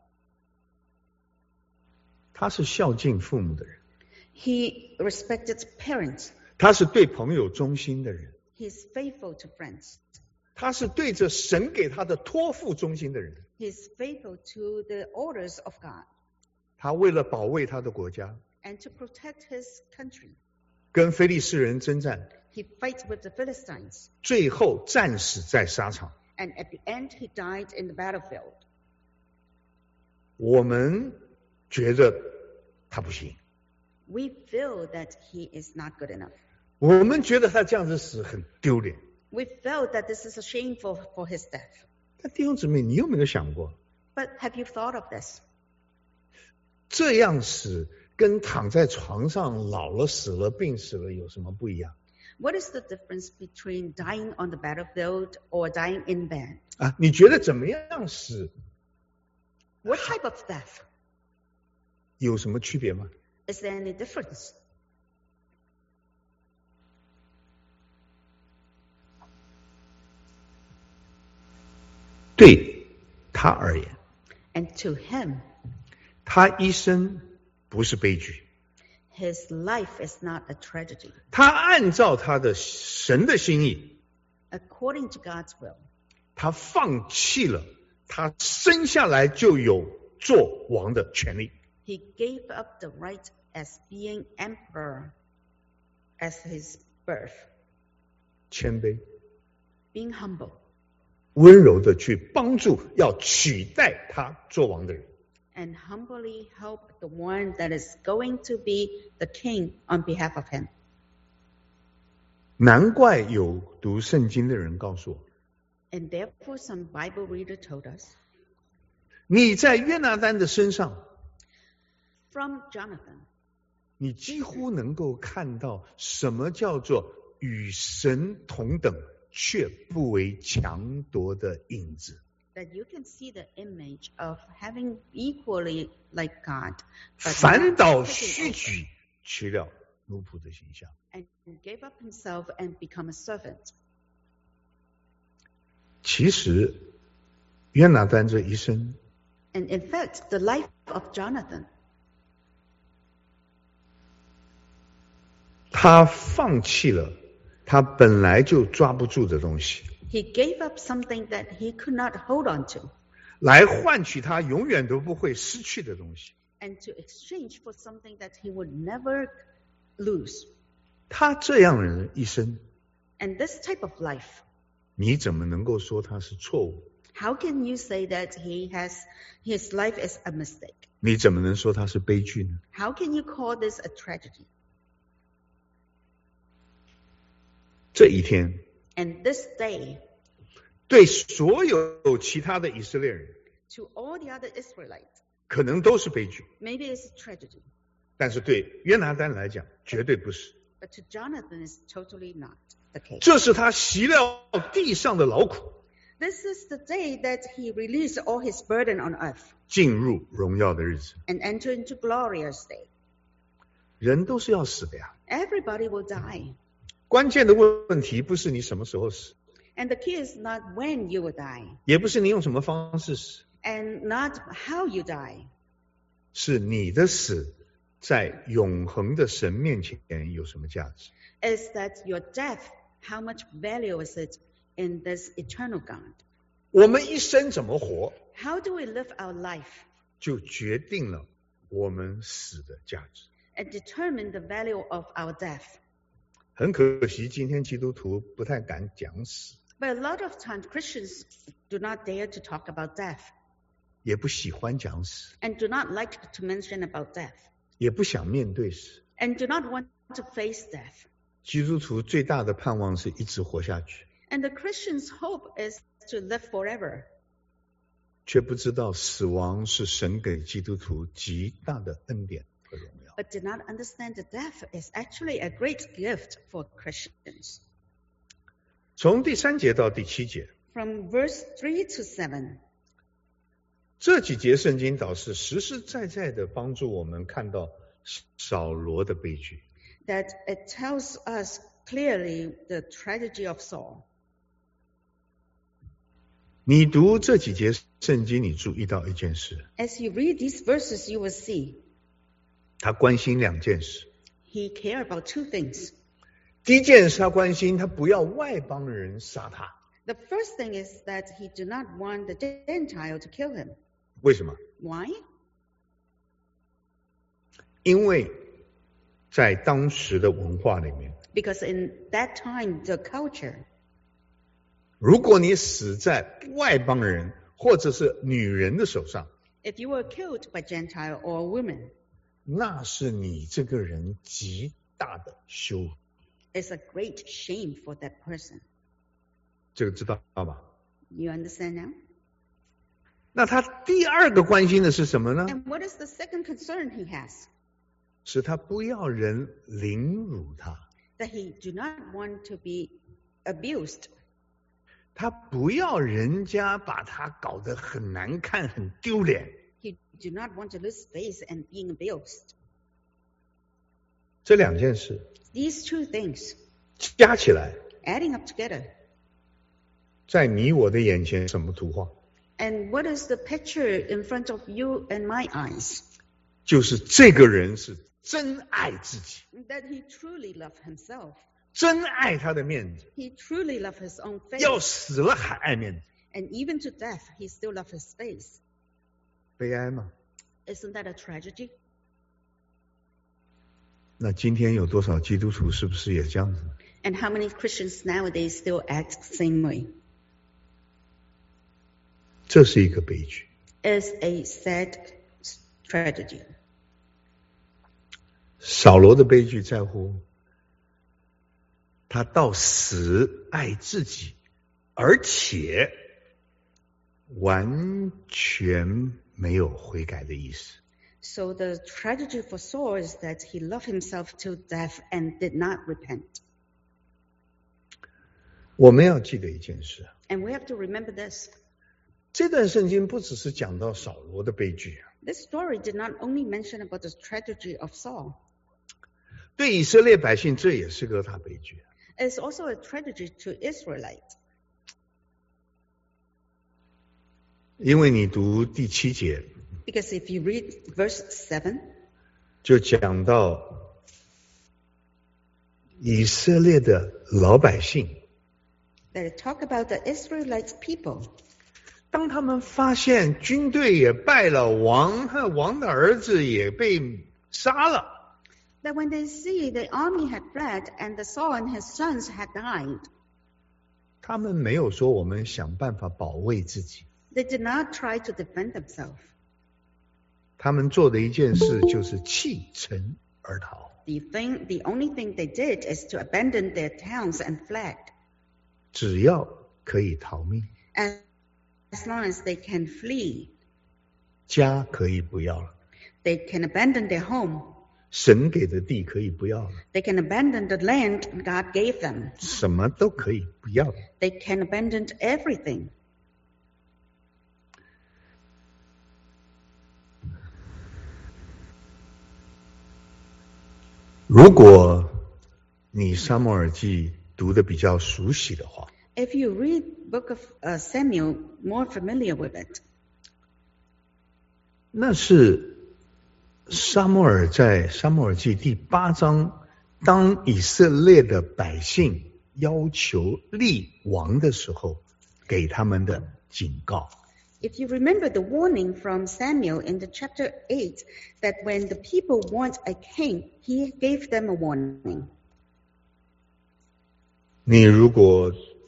[SPEAKER 1] 他是孝敬父母的人，
[SPEAKER 2] He respected parents.
[SPEAKER 1] 他是对朋友忠心的人，
[SPEAKER 2] He is faithful to friends.
[SPEAKER 1] 他是对着神给他的托付忠心的人。
[SPEAKER 2] He is faithful to the orders of God.
[SPEAKER 1] 他为了保卫他的国家，
[SPEAKER 2] And to protect his country,
[SPEAKER 1] 跟非利士人征战，
[SPEAKER 2] he fights with the Philistines.
[SPEAKER 1] 最后战死在沙场。
[SPEAKER 2] And at the end, he died in the battlefield.
[SPEAKER 1] 我们觉得他不行，
[SPEAKER 2] We feel that he is not good enough.
[SPEAKER 1] 我们觉得他这样子死很丢脸。
[SPEAKER 2] We felt that this is shameful for his death.
[SPEAKER 1] 但弟兄姊妹，你有没有想过，
[SPEAKER 2] But have you thought of this?
[SPEAKER 1] 这样死跟躺在床上老了、死了、病死了有什么不一样
[SPEAKER 2] What is the difference between dying on the battlefield or dying in bed?
[SPEAKER 1] 啊？你觉得怎么样死
[SPEAKER 2] What type of death?
[SPEAKER 1] 有什么区别吗？
[SPEAKER 2] Is there any difference?
[SPEAKER 1] 对他而言，
[SPEAKER 2] And to him,
[SPEAKER 1] 他一生不是悲剧，
[SPEAKER 2] his life is not a tragedy.
[SPEAKER 1] 他按照他的神的心意，
[SPEAKER 2] According to God's will,
[SPEAKER 1] 他放弃了他生下来就有做王的权利。
[SPEAKER 2] he gave up the right as being emperor as his birth,
[SPEAKER 1] 谦卑、
[SPEAKER 2] being humble,
[SPEAKER 1] 温柔的去帮助要取代他做王的人。
[SPEAKER 2] and humbly help the one that is going to be the king on behalf of him.
[SPEAKER 1] 难怪有读圣经的人告诉我，
[SPEAKER 2] And therefore some Bible reader told us,
[SPEAKER 1] 你在约拿单的身上，
[SPEAKER 2] from Jonathan,
[SPEAKER 1] 你几乎能够看到什么叫做与神同等却不为强夺的影子。
[SPEAKER 2] that you can see the image of having equally like God, but
[SPEAKER 1] 反
[SPEAKER 2] not
[SPEAKER 1] 倒
[SPEAKER 2] taking
[SPEAKER 1] 虚
[SPEAKER 2] over,
[SPEAKER 1] 举，取了奴仆的形象。
[SPEAKER 2] and gave up himself and become a servant.
[SPEAKER 1] 其实约拿单这一生，
[SPEAKER 2] And in fact, the life of Jonathan,
[SPEAKER 1] 他放弃了他本来就抓不住的东西，
[SPEAKER 2] he gave up something that he could not hold on to,
[SPEAKER 1] 来换取他永远都不会失去的东西。
[SPEAKER 2] and to exchange for something that he would never lose.
[SPEAKER 1] 他这样的人一生，
[SPEAKER 2] And this type of life,
[SPEAKER 1] 你怎么能够说他是错误？
[SPEAKER 2] how can you say that he has his life is a mistake?
[SPEAKER 1] 你怎么能说他是悲剧呢？
[SPEAKER 2] How can you call this a tragedy?
[SPEAKER 1] 这一天，
[SPEAKER 2] And this day,
[SPEAKER 1] 对所有其他的以色列人，
[SPEAKER 2] to all the other Israelites,
[SPEAKER 1] 可能都是悲剧，
[SPEAKER 2] maybe it's a tragedy,
[SPEAKER 1] 但是对约拿单来讲，绝对不是。
[SPEAKER 2] but to Jonathan it's totally not the case.
[SPEAKER 1] 这是他习了地上的劳苦，
[SPEAKER 2] This is the day that he released all his burden on earth
[SPEAKER 1] 进入荣耀的日子。
[SPEAKER 2] and enter into glorious day.
[SPEAKER 1] 人都是要死的呀，
[SPEAKER 2] Everybody will die.
[SPEAKER 1] 关键的问题不是你什么时候死，
[SPEAKER 2] And the key is not when you will die,
[SPEAKER 1] 也不是你用什么方式死，
[SPEAKER 2] and not how you die,
[SPEAKER 1] 是你的死在永恒的神面前有什么价值。
[SPEAKER 2] is that your death, how much value is it in this eternal God?
[SPEAKER 1] 我们一生怎么活，
[SPEAKER 2] How do we live our life
[SPEAKER 1] 就决定了我们死的价值。
[SPEAKER 2] and determine the value of our death?
[SPEAKER 1] 很可惜，今天基督徒不太敢讲死，
[SPEAKER 2] But a lot of times Christians do not dare to talk about death
[SPEAKER 1] 也不喜欢讲死，
[SPEAKER 2] and do not like to mention about death
[SPEAKER 1] 也不想面对死。
[SPEAKER 2] and do not want to face death.
[SPEAKER 1] 基督徒最大的盼望是一直活下去，
[SPEAKER 2] And the Christian's hope is to live forever,
[SPEAKER 1] 却不知道死亡是神给基督徒极大的恩典和荣耀。
[SPEAKER 2] but did not understand that death is actually a great gift for Christians.
[SPEAKER 1] 从第三节到第七节，
[SPEAKER 2] From verse three to seven,
[SPEAKER 1] 这几节圣经导是实实在在的帮助我们看到扫罗的悲剧。
[SPEAKER 2] that it tells us clearly the tragedy of Saul.
[SPEAKER 1] 你读这几节圣经，你注意到一件事，
[SPEAKER 2] As you read these verses, you will see
[SPEAKER 1] 他关心两件事。
[SPEAKER 2] he cared about two things.
[SPEAKER 1] 第一件是他关心他不要外邦人杀他，
[SPEAKER 2] The first thing is that he did not want the Gentile to kill him.
[SPEAKER 1] 为什么？
[SPEAKER 2] Why?
[SPEAKER 1] 因为在当时的文化里面，
[SPEAKER 2] Because in that time, the culture,
[SPEAKER 1] 如果你死在外邦人或者是女人的手上，
[SPEAKER 2] if you were killed by Gentile or a woman,
[SPEAKER 1] 那是你这个人极大的羞辱。
[SPEAKER 2] it's a great shame for that person.
[SPEAKER 1] 这个知道吧？
[SPEAKER 2] You understand now?
[SPEAKER 1] 那他第二个关心的是什么呢？
[SPEAKER 2] And what is the second concern he has?
[SPEAKER 1] 是他不要人凌辱他，
[SPEAKER 2] That he do not want to be abused.
[SPEAKER 1] 他不要人家把他搞得很难看、很丢脸。
[SPEAKER 2] He do not want to lose face and being abused.
[SPEAKER 1] 这两件事
[SPEAKER 2] These two things,
[SPEAKER 1] 加起来，
[SPEAKER 2] adding up together.
[SPEAKER 1] 在你我的眼前什么图画？
[SPEAKER 2] And what is the picture in front of you and my eyes?
[SPEAKER 1] 就是这个人是真爱自己，
[SPEAKER 2] That he truly loved himself.
[SPEAKER 1] 真爱他的面子，
[SPEAKER 2] He truly loved his own
[SPEAKER 1] 要
[SPEAKER 2] face.
[SPEAKER 1] 死了还爱面子，
[SPEAKER 2] And even to death, he still loved his face.
[SPEAKER 1] 悲哀吗？
[SPEAKER 2] Isn't that a tragedy?
[SPEAKER 1] 那今天有多少基督徒是不是也这样子？
[SPEAKER 2] And how many Christians nowadays still act the same way?
[SPEAKER 1] 这是一个悲剧。
[SPEAKER 2] It's a sad tragedy.
[SPEAKER 1] 扫罗的悲剧在乎他到死爱自己， 而且完全没有悔改的意思。
[SPEAKER 2] So the tragedy for Saul is that he loved himself to death and did not repent.
[SPEAKER 1] 我们要记得一件事，
[SPEAKER 2] And we have to remember this.
[SPEAKER 1] 这段圣经不只是讲到扫罗的悲剧，
[SPEAKER 2] This story did not only mention about the tragedy of Saul.
[SPEAKER 1] 对以色列百姓这也是个大悲剧。
[SPEAKER 2] It's also a tragedy to Israelites.
[SPEAKER 1] 因为你读第七节，
[SPEAKER 2] Because if you read verse seven,
[SPEAKER 1] 就讲到以色列的老百姓，
[SPEAKER 2] that it talk about the Israelites people.
[SPEAKER 1] 当他们发现军队也败了，王和王的儿子也被杀了，
[SPEAKER 2] That when they see the army had fled and the Saul and his sons had died,
[SPEAKER 1] 他们没有说我们想办法保卫自己，
[SPEAKER 2] they did not try to defend themselves.
[SPEAKER 1] 他们做的一件事就是弃城而逃。
[SPEAKER 2] The thing, the only thing they did is to abandon their towns and fled.
[SPEAKER 1] 只要可以逃命，
[SPEAKER 2] As, as long as they can flee,
[SPEAKER 1] 家可以不要了，
[SPEAKER 2] they can abandon their home.
[SPEAKER 1] 神给的地可以不要了，
[SPEAKER 2] They can abandon the land God gave them.
[SPEAKER 1] 什么都可以不要了。
[SPEAKER 2] They can abandon everything.
[SPEAKER 1] 如果你撒母耳记读的比较熟悉的话，
[SPEAKER 2] If you read Book of uh, Samuel, more familiar with it,
[SPEAKER 1] 那是撒母耳在撒母耳记第八章，当以色列的百姓要求立王的时候，给他们的警告。
[SPEAKER 2] if you remember the warning from Samuel in the chapter eight, that when the people want a king, he gave them a warning.
[SPEAKER 1] 你如果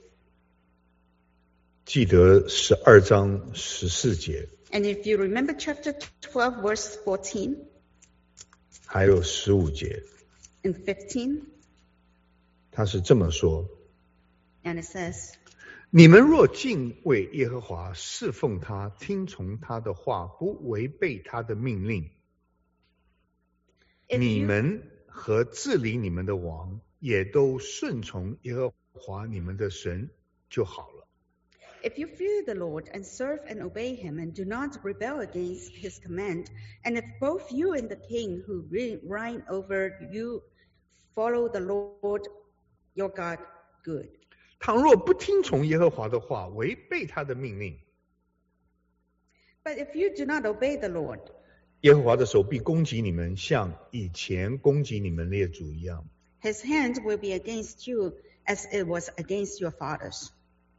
[SPEAKER 1] 记得十二章十四节，
[SPEAKER 2] And if you remember chapter twelve, verse fourteen
[SPEAKER 1] 还有十五节，
[SPEAKER 2] and fifteen,
[SPEAKER 1] 他是这么说：
[SPEAKER 2] and it says,
[SPEAKER 1] 你们若敬畏耶和华，侍奉他，听从他的话，不违背他的命令，
[SPEAKER 2] if
[SPEAKER 1] 你
[SPEAKER 2] you,
[SPEAKER 1] 们和治理你们的王也都顺从耶和华你们的神就好了。
[SPEAKER 2] if you fear the Lord and serve and obey him and do not rebel against his command, and if both you and the king who re- reign over you follow the Lord your God, good.
[SPEAKER 1] 倘若不听从耶和华的话，违背他的命令，
[SPEAKER 2] But if you do not obey the Lord,
[SPEAKER 1] 耶和华的手必攻击你们，像以前攻击你们列祖一样。
[SPEAKER 2] his hand will be against you as it was against your fathers.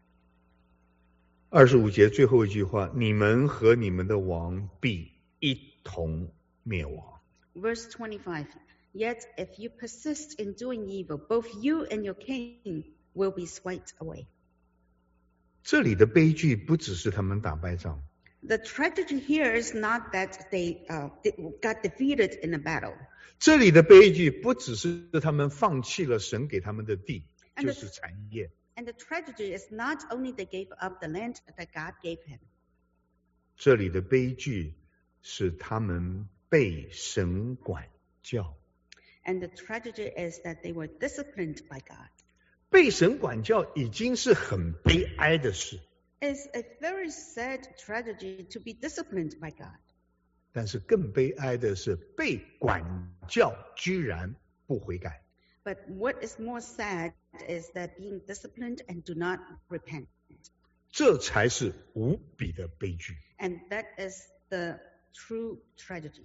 [SPEAKER 1] 二十五节最后一句话：你们和你们的王必一同灭亡。
[SPEAKER 2] Verse twenty-five, yet if you persist in doing evil, both you and your king will be swept away.
[SPEAKER 1] 这里的悲剧不只是他们打败仗，
[SPEAKER 2] The tragedy here is not that they uh, got defeated in a battle.
[SPEAKER 1] 这里的悲剧不只是他们放弃了神给他们的地，
[SPEAKER 2] And
[SPEAKER 1] 就
[SPEAKER 2] the-
[SPEAKER 1] 是产业。
[SPEAKER 2] And the tragedy is not only they gave up the land that God gave him.
[SPEAKER 1] 这里的悲剧是他们被神管教。
[SPEAKER 2] And the tragedy is that they were disciplined by God.
[SPEAKER 1] 被神管教已经是很悲哀的事，
[SPEAKER 2] It's a very sad tragedy to be disciplined by God.
[SPEAKER 1] 但是更悲哀的是被管教居然不悔改。
[SPEAKER 2] But what is more sad is that being disciplined and do not repent.
[SPEAKER 1] 这才是无比的悲剧。
[SPEAKER 2] And that is the true tragedy.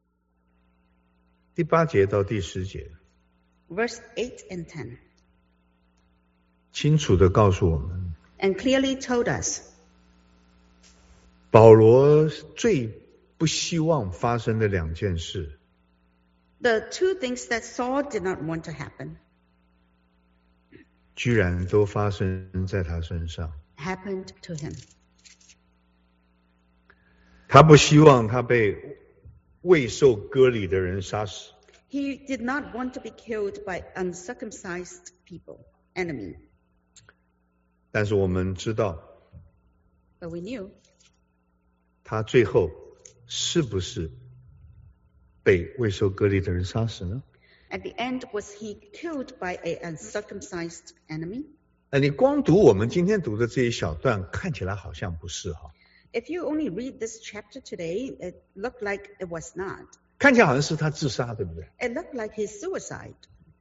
[SPEAKER 1] 第八节到第十节
[SPEAKER 2] Verse eight and ten.
[SPEAKER 1] 清楚地告诉我们，
[SPEAKER 2] And clearly told us
[SPEAKER 1] 保罗最不希望发生的两件事，
[SPEAKER 2] the two things that Saul did not want to happen
[SPEAKER 1] 居然都发生在他身上。
[SPEAKER 2] happened to him.
[SPEAKER 1] 他不希望他被未受割礼的人杀死，
[SPEAKER 2] He did not want to be killed by uncircumcised people, enemy.
[SPEAKER 1] 但是我们知道
[SPEAKER 2] But we knew
[SPEAKER 1] 他最后是不是被未受割礼的人杀死呢？
[SPEAKER 2] at the end, was he killed by an uncircumcised enemy?
[SPEAKER 1] 呃，你光读我们今天读的这一小段，看起来好像不是哈，
[SPEAKER 2] If you only read this chapter today, it looked like it was not.
[SPEAKER 1] 看起来好像是他自杀，对不对？
[SPEAKER 2] It looked like his suicide.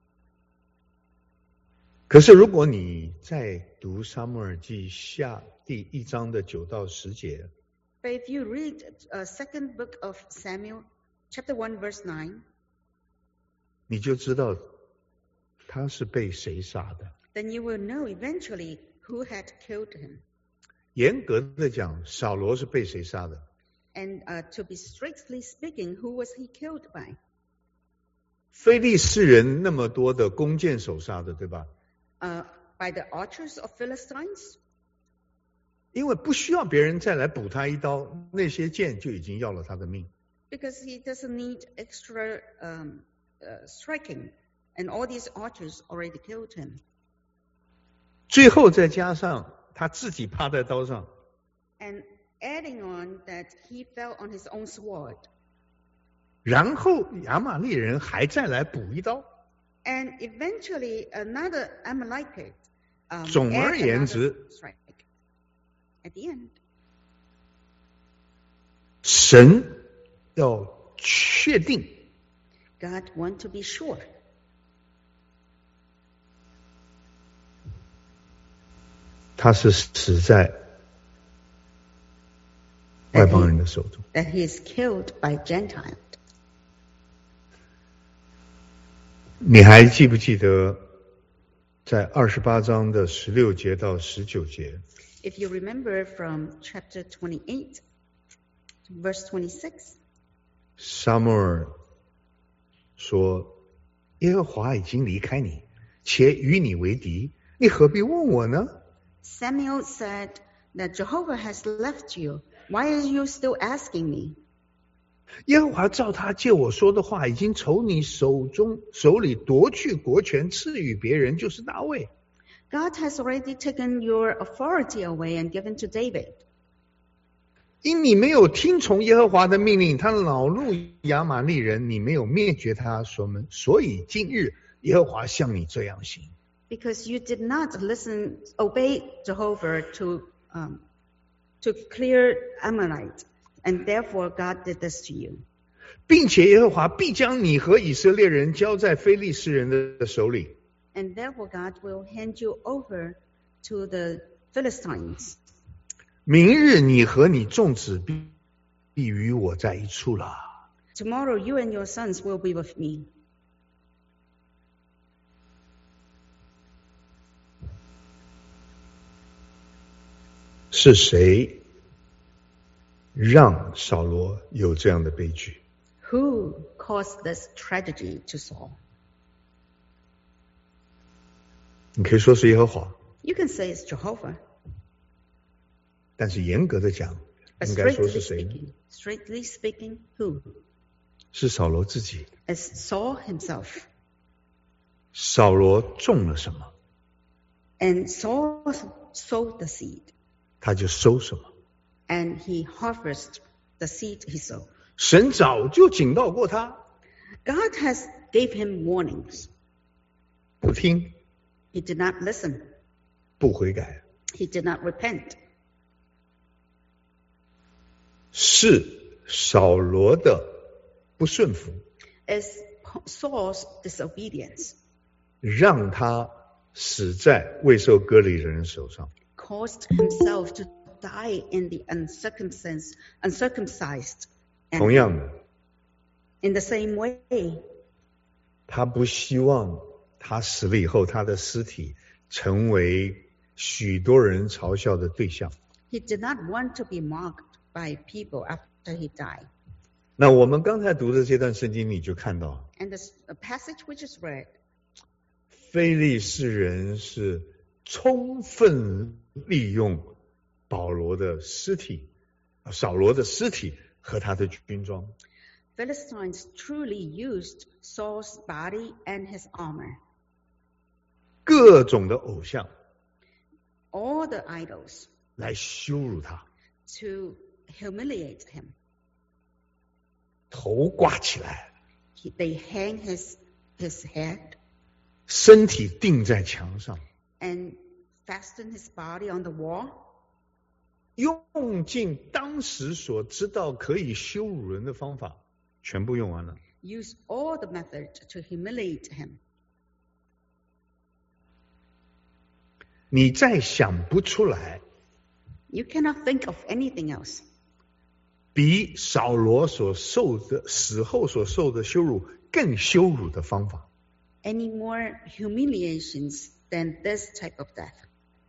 [SPEAKER 1] 可是如果你在读撒母耳记下第一章的九到十节，
[SPEAKER 2] But if you read uh, second book of Samuel, chapter one, verse nine,
[SPEAKER 1] 你就知道他是被谁杀的。
[SPEAKER 2] then you will know eventually who had killed him.
[SPEAKER 1] 严格的讲，扫罗是被谁杀的？
[SPEAKER 2] And uh, to be strictly speaking, who was he killed by?
[SPEAKER 1] 非利士人那么多的弓箭手杀的，对吧？
[SPEAKER 2] Uh, by the archers of Philistines?
[SPEAKER 1] 因为不需要别人再来补他一刀，那些箭就已经要了他的命。
[SPEAKER 2] Because he doesn't need extra um, uh, striking. And all these archers already killed him.
[SPEAKER 1] 最后再加上他自己趴在刀上，
[SPEAKER 2] And adding on that he fell on his own sword.
[SPEAKER 1] 然后亚玛力人还再来补一刀。
[SPEAKER 2] And eventually another Amalekite um,
[SPEAKER 1] 总而
[SPEAKER 2] add
[SPEAKER 1] 言
[SPEAKER 2] another
[SPEAKER 1] 之，
[SPEAKER 2] strike. At the end,
[SPEAKER 1] 神要确定
[SPEAKER 2] God want to be sure
[SPEAKER 1] 他是死在外邦人的手中。
[SPEAKER 2] that he is killed by Gentile.
[SPEAKER 1] 你还记不记得在二十八章的十六节到十九节，
[SPEAKER 2] If you remember from chapter twenty-eight to verse twenty-six,
[SPEAKER 1] 撒母耳说：“耶和华已经离开你，且与你为敌，你何必问我呢？”
[SPEAKER 2] Samuel said that Jehovah has left you. Why are you still asking me?
[SPEAKER 1] 耶和华照他借我说的话，已经从你手中手里夺去国权，赐予别人，就是大卫。
[SPEAKER 2] God has already taken your authority away and given to David.
[SPEAKER 1] 因你没有听从耶和华的命令，他恼怒亚玛力人，你没有灭绝他，所以今日耶和华向你这样行。
[SPEAKER 2] Because you did not listen, obey Jehovah to um, to clear Amalekite, and therefore God did this to you.
[SPEAKER 1] 并且耶和华必将你和以色列人交在非利士人的手里。
[SPEAKER 2] And therefore God will hand you over to the Philistines.
[SPEAKER 1] 明日你和你众子必必与我在一处了。
[SPEAKER 2] Tomorrow you and your sons will be with me.
[SPEAKER 1] 是谁让扫罗有这样的悲剧？
[SPEAKER 2] Who caused this tragedy to Saul?
[SPEAKER 1] 你可以说是耶和华，
[SPEAKER 2] You can say it's Jehovah,
[SPEAKER 1] 但是严格的讲，
[SPEAKER 2] but
[SPEAKER 1] 应该说
[SPEAKER 2] strictly
[SPEAKER 1] 是谁呢？
[SPEAKER 2] speaking, strictly speaking, who?
[SPEAKER 1] 是扫罗自己。
[SPEAKER 2] It's Saul himself.
[SPEAKER 1] 扫罗种了什么，
[SPEAKER 2] And Saul sowed the seed,
[SPEAKER 1] 他就收什么。
[SPEAKER 2] and he harvested the seed he sowed.
[SPEAKER 1] 神早就警告过他，
[SPEAKER 2] God has gave him warnings.
[SPEAKER 1] 不听，
[SPEAKER 2] He did not listen.
[SPEAKER 1] 不悔改，
[SPEAKER 2] He did not repent.
[SPEAKER 1] 是扫罗的不顺服，
[SPEAKER 2] It's Saul's disobedience
[SPEAKER 1] 让他死在未受割礼的人手上。
[SPEAKER 2] caused himself to die in the uncircumcised, uncircumcised.
[SPEAKER 1] 同
[SPEAKER 2] And
[SPEAKER 1] 样的，
[SPEAKER 2] in the same way,
[SPEAKER 1] 他不希望他死了以后，他的尸体成为许多人嘲笑的对象。
[SPEAKER 2] he did not want to be mocked by people after he died.
[SPEAKER 1] 那我们刚才读的这段圣经，你就看到
[SPEAKER 2] And this a passage which is read,
[SPEAKER 1] 非利士人是充分利用保罗的尸体、扫罗的尸体和他的军装，
[SPEAKER 2] Philistines truly used Saul's body and his armor.
[SPEAKER 1] 各种的偶像，
[SPEAKER 2] all the idols
[SPEAKER 1] 来羞辱他，
[SPEAKER 2] to humiliate him.
[SPEAKER 1] 头挂起来，
[SPEAKER 2] He, they hang his, his head
[SPEAKER 1] 身体钉在墙上，
[SPEAKER 2] and fasten his body on the wall.
[SPEAKER 1] 用尽当时所知道可以羞辱人的方法，全部用完了。
[SPEAKER 2] Use all the methods to humiliate him.
[SPEAKER 1] 你再想不出来
[SPEAKER 2] You cannot think of anything else
[SPEAKER 1] 比扫罗所受的死后所受的羞辱更羞辱的方法。
[SPEAKER 2] any more humiliations than this type of death.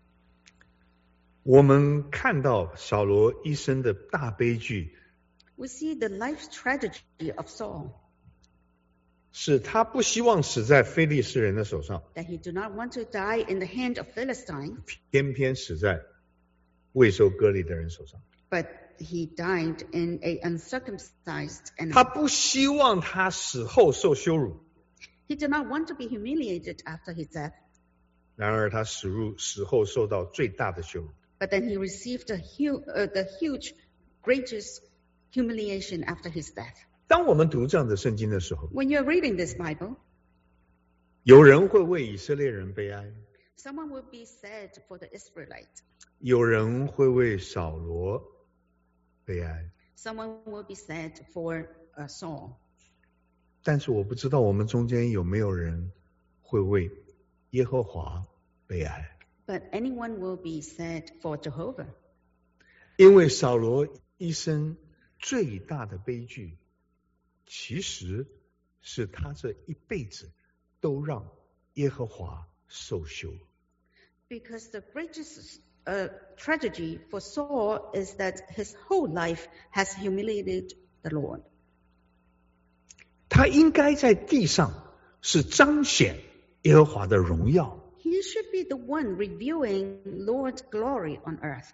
[SPEAKER 1] 我们看到扫罗一生的大悲剧，
[SPEAKER 2] We see the life tragedy of Saul,
[SPEAKER 1] 是他不希望死在非利士人的手上，
[SPEAKER 2] that he do not want to die in the hand of Philistines,
[SPEAKER 1] 偏偏死在未受割礼的人手上。
[SPEAKER 2] but he died in a uncircumcised
[SPEAKER 1] 他
[SPEAKER 2] enemy.
[SPEAKER 1] 不希望他死后受羞辱，
[SPEAKER 2] He did not want to be humiliated after his death,
[SPEAKER 1] 然而他死入死后受到最大的羞辱。
[SPEAKER 2] but then he received the, hu- uh, the huge, greatest humiliation after his death.
[SPEAKER 1] 当我们读这样的圣经的时候，
[SPEAKER 2] When you're reading this Bible,
[SPEAKER 1] 有人会为以色列人悲哀，
[SPEAKER 2] someone will be sad for the Israelites.
[SPEAKER 1] 有人会为扫罗悲哀，
[SPEAKER 2] Someone will be sad for uh, Saul.
[SPEAKER 1] 但是我不知道我们中间有没有人会为耶和华悲哀，
[SPEAKER 2] But anyone will be sad for Jehovah.
[SPEAKER 1] 因为扫罗一生最大的悲剧，其实是他这一辈子都让耶和华受羞。
[SPEAKER 2] Because the greatest uh, tragedy for Saul is that his whole life has humiliated the Lord.
[SPEAKER 1] 他应该在地上是彰显耶和华的荣耀，
[SPEAKER 2] He should be the one revealing Lord's glory on earth.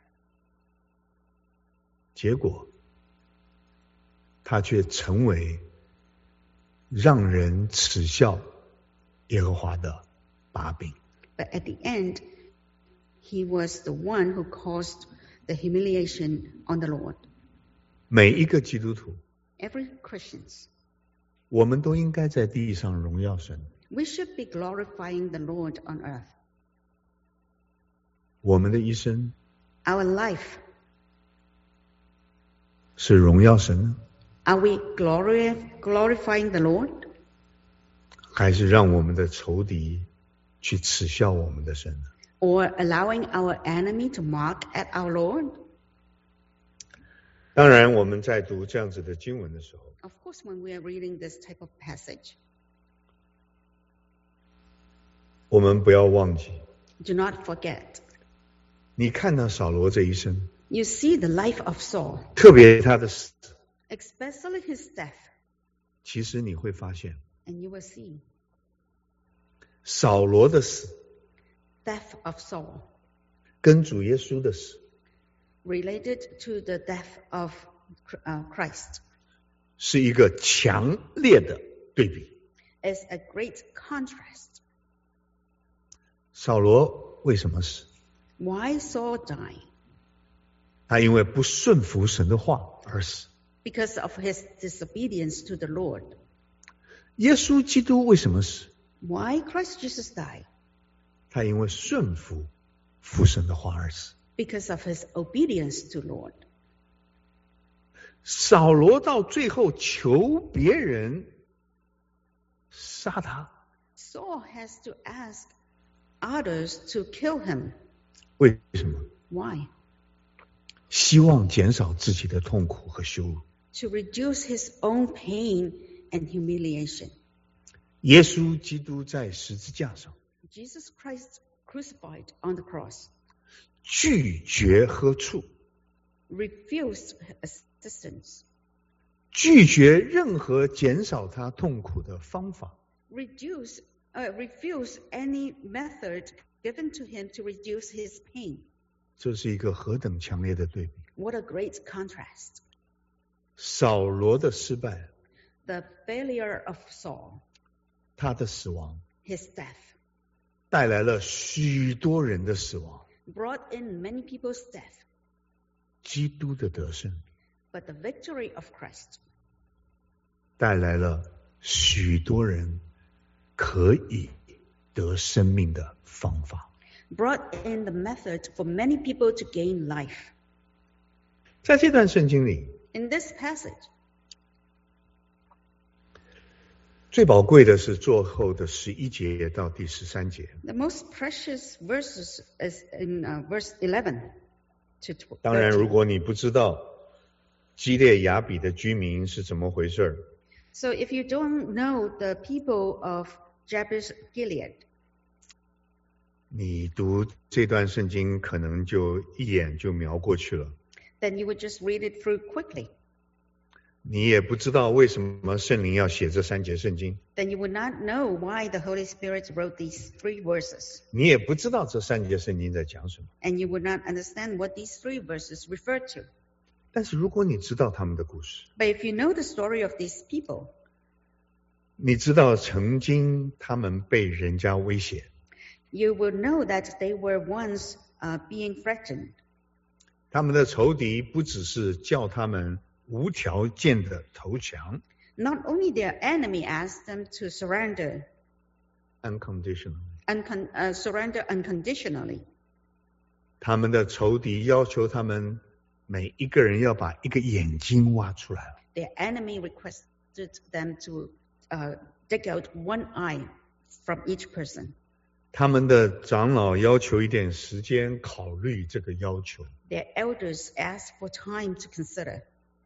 [SPEAKER 1] 结果他却成为让人耻笑耶和华的把柄。
[SPEAKER 2] But at the end, he was the one who caused the humiliation on the Lord.
[SPEAKER 1] 每一个基督徒，
[SPEAKER 2] Every Christians,
[SPEAKER 1] 我们都应该在地上荣耀神。
[SPEAKER 2] we should be glorifying the Lord on earth.
[SPEAKER 1] 我们的一生
[SPEAKER 2] Our life,
[SPEAKER 1] 是荣耀神呢，
[SPEAKER 2] are we glory, glorifying the Lord?
[SPEAKER 1] 还是让我们的仇敌去耻笑我们的神呢？
[SPEAKER 2] Or allowing our enemy to mock at our Lord?
[SPEAKER 1] 当然，我们在读这样子的经文的时候，
[SPEAKER 2] Of course, when we are reading this type of passage,
[SPEAKER 1] 我们不要忘记，
[SPEAKER 2] do not forget.
[SPEAKER 1] 你看到扫罗这一生，
[SPEAKER 2] You see the life of Saul,
[SPEAKER 1] 特别他的死，
[SPEAKER 2] especially his death,
[SPEAKER 1] 其实你会发现，
[SPEAKER 2] and you will see
[SPEAKER 1] 扫罗的死
[SPEAKER 2] death of Saul
[SPEAKER 1] 跟主耶稣的死
[SPEAKER 2] related to the death of uh, Christ
[SPEAKER 1] 是一个强烈的对比。
[SPEAKER 2] is a great contrast.
[SPEAKER 1] 扫罗为什么死？
[SPEAKER 2] Why Saul died?
[SPEAKER 1] 他因为不顺服神的话而死。
[SPEAKER 2] Because of his disobedience to the Lord.
[SPEAKER 1] 耶稣基督为什么死？
[SPEAKER 2] Why Christ Jesus died?
[SPEAKER 1] 他因为顺服父神的话而死。
[SPEAKER 2] Because of his obedience to Lord.
[SPEAKER 1] 扫罗到最后求别人杀他，
[SPEAKER 2] Saul has to ask others to kill him.
[SPEAKER 1] 为什么？
[SPEAKER 2] Why?
[SPEAKER 1] 希望减少自己的痛苦和羞辱。
[SPEAKER 2] To reduce his own pain and humiliation.
[SPEAKER 1] 耶稣基督在十字架上
[SPEAKER 2] Jesus Christ crucified on the cross
[SPEAKER 1] 拒绝喝醋，
[SPEAKER 2] refused assistance,
[SPEAKER 1] 拒绝任何减少他痛苦的方法。
[SPEAKER 2] reduce, uh, refused any method given to him to reduce his pain.
[SPEAKER 1] 这是一个何等强烈的对比！
[SPEAKER 2] What a great contrast.
[SPEAKER 1] 扫罗的失败，
[SPEAKER 2] The failure of Saul,
[SPEAKER 1] 他的死亡，
[SPEAKER 2] his death,
[SPEAKER 1] 带来了许多人的死亡。
[SPEAKER 2] brought in many people's death,
[SPEAKER 1] 基督的得胜
[SPEAKER 2] but the victory of Christ
[SPEAKER 1] 带来了许多人可以得生命的方法。
[SPEAKER 2] brought in the method for many people to gain life.
[SPEAKER 1] 在这段圣经里，
[SPEAKER 2] In this passage,
[SPEAKER 1] 最宝贵的是最后的十一节到第十三节。
[SPEAKER 2] the most precious verses is in uh, verse eleven to twelve.
[SPEAKER 1] 当然，如果你不知道基列雅比的居民是怎么回事，
[SPEAKER 2] So if you don't know the people of Jabesh Gilead,
[SPEAKER 1] 你读这段圣经可能就一眼就瞄过去了。
[SPEAKER 2] then you would just read it through quickly.
[SPEAKER 1] 你也不知道为什么圣灵要写这三节圣经，
[SPEAKER 2] Then you would not know why the Holy Spirit wrote these three verses.
[SPEAKER 1] 你也不知道这三节圣经在讲什么。
[SPEAKER 2] And you would not understand what these three verses refer to.
[SPEAKER 1] 但是如果你知道他们的故事，
[SPEAKER 2] But if you know the story of these people,
[SPEAKER 1] 你知道曾经他们被人家威胁，
[SPEAKER 2] you will know that they were once uh, being threatened.
[SPEAKER 1] 他们的仇敌不只是叫他们无条件的投降
[SPEAKER 2] Not only their enemy asked them to surrender,
[SPEAKER 1] unconditional，
[SPEAKER 2] uncon- uh, surrender unconditionally.
[SPEAKER 1] 他们的仇敌要求他们每一个人要把一个眼睛挖出来，
[SPEAKER 2] Their enemy requested them to uh, dig out one eye from each person.
[SPEAKER 1] 他们的长老要求一点时间考虑这个要求。
[SPEAKER 2] Their elders asked for time to consider.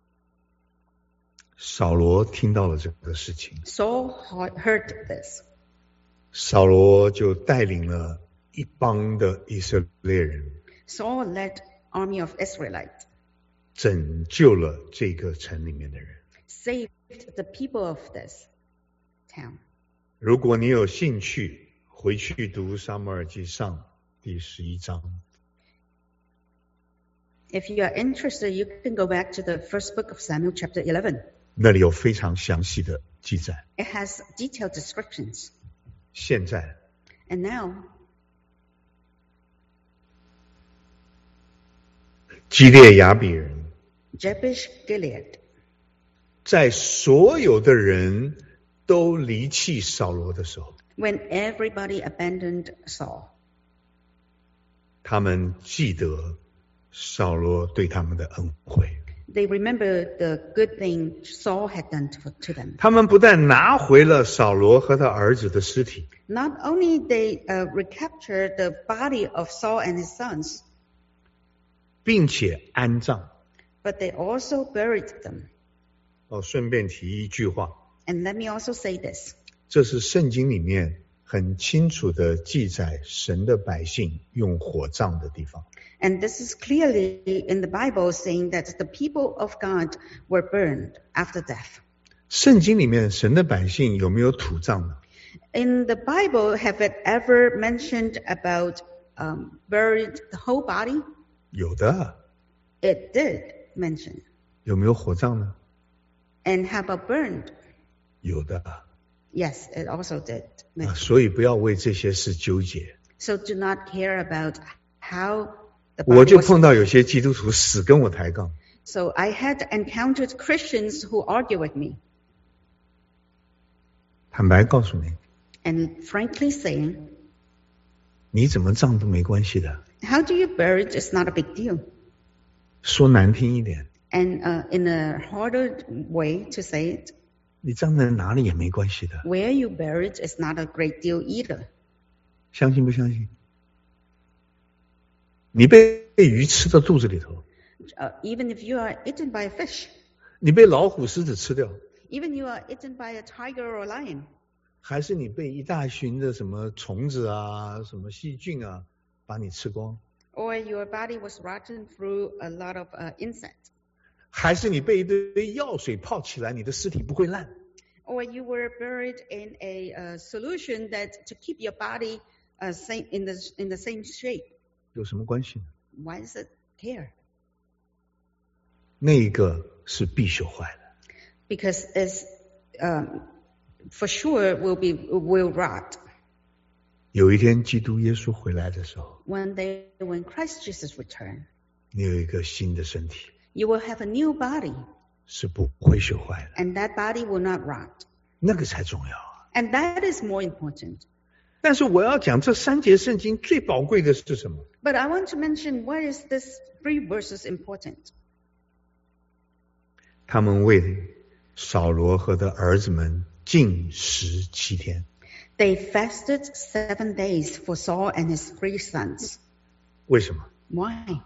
[SPEAKER 1] 扫罗听到了这个事情，
[SPEAKER 2] Saul he- heard this.
[SPEAKER 1] 扫罗就带领了一帮的以色列人，
[SPEAKER 2] Saul led army of Israelites,
[SPEAKER 1] 拯救了这个城里面的人。
[SPEAKER 2] saved the people of this town.
[SPEAKER 1] 如果你有兴趣，回去读撒母耳记上第十一章，
[SPEAKER 2] If you are interested, you can go back to the first book of Samuel, chapter eleven.
[SPEAKER 1] 那里有非常详细的记载。
[SPEAKER 2] It has detailed descriptions.
[SPEAKER 1] 现在
[SPEAKER 2] And now,
[SPEAKER 1] 基列雅比人
[SPEAKER 2] Jabesh Gilead,
[SPEAKER 1] 在所有的人都离弃扫罗的时候，
[SPEAKER 2] when everybody abandoned Saul,
[SPEAKER 1] 他们记得扫罗对他们的恩惠。
[SPEAKER 2] they remembered the good thing Saul had done to, to them.
[SPEAKER 1] 他们不但拿回了扫罗和他儿子的尸体，
[SPEAKER 2] Not only they uh, recaptured the body of Saul and his sons,
[SPEAKER 1] 并且安葬。
[SPEAKER 2] but they also buried them.
[SPEAKER 1] 哦，顺便提一句话，
[SPEAKER 2] And let me also say this.
[SPEAKER 1] 这是圣经里面很清楚的记载神的百姓用火葬的地方。
[SPEAKER 2] And this is clearly in the Bible saying that the people of God were burned after death.
[SPEAKER 1] 圣经里面神的百姓有没有土葬呢？
[SPEAKER 2] In the Bible, have it ever mentioned about um, buried the whole body?
[SPEAKER 1] 有的。
[SPEAKER 2] It did mention.
[SPEAKER 1] 有没有火葬呢？
[SPEAKER 2] And how about burned?
[SPEAKER 1] 有的。
[SPEAKER 2] Yes, it also did
[SPEAKER 1] 啊，
[SPEAKER 2] mention.
[SPEAKER 1] 所以不要为这些事纠结。
[SPEAKER 2] So do not care about how the
[SPEAKER 1] 我
[SPEAKER 2] body
[SPEAKER 1] 就
[SPEAKER 2] was.
[SPEAKER 1] 碰到有些基督徒死跟我抬杠，
[SPEAKER 2] So I had encountered Christians who argue with me.
[SPEAKER 1] 坦白告诉你，
[SPEAKER 2] And frankly saying,
[SPEAKER 1] 你怎么葬都没关系的。
[SPEAKER 2] how do you bury it is not a big deal.
[SPEAKER 1] 说难听一点，
[SPEAKER 2] And uh, in a harder way to say it,
[SPEAKER 1] 你葬在哪里也没关系的。
[SPEAKER 2] where you bury it is not a great deal either.
[SPEAKER 1] 相信不相信？你被鱼吃到肚子里头，
[SPEAKER 2] Uh, even if you are eaten by a fish,
[SPEAKER 1] 你被老虎、狮子吃掉，
[SPEAKER 2] even you are eaten by a tiger or a lion,
[SPEAKER 1] 还是你被一大群的什么虫子啊、什么细菌啊把你吃光，
[SPEAKER 2] or your body was rotten through a lot of uh, insects,
[SPEAKER 1] 还是你被一堆药水泡起来，你的尸体不会烂，
[SPEAKER 2] or you were buried in a uh, solution that to keep your body uh, same, in, the, in the same shape.
[SPEAKER 1] 有什么关系呢？
[SPEAKER 2] Why does it care?
[SPEAKER 1] 那一个是必朽坏的。
[SPEAKER 2] Because it's um, for sure will be will rot.
[SPEAKER 1] 有一天基督耶稣回来的时候，
[SPEAKER 2] One day when Christ Jesus returns,
[SPEAKER 1] 你有一个新的身体，
[SPEAKER 2] you will have a new body,
[SPEAKER 1] 是不会朽坏的，
[SPEAKER 2] and that body will not rot.
[SPEAKER 1] 那个才重要啊。
[SPEAKER 2] And that is more important.
[SPEAKER 1] 但是我要讲这三节圣经最宝贵的是什么？
[SPEAKER 2] But I want to mention why is this three verses important?
[SPEAKER 1] 他们为扫罗和的儿子们禁食七天。
[SPEAKER 2] They fasted seven days for Saul and his three sons.
[SPEAKER 1] 为什么？
[SPEAKER 2] Why?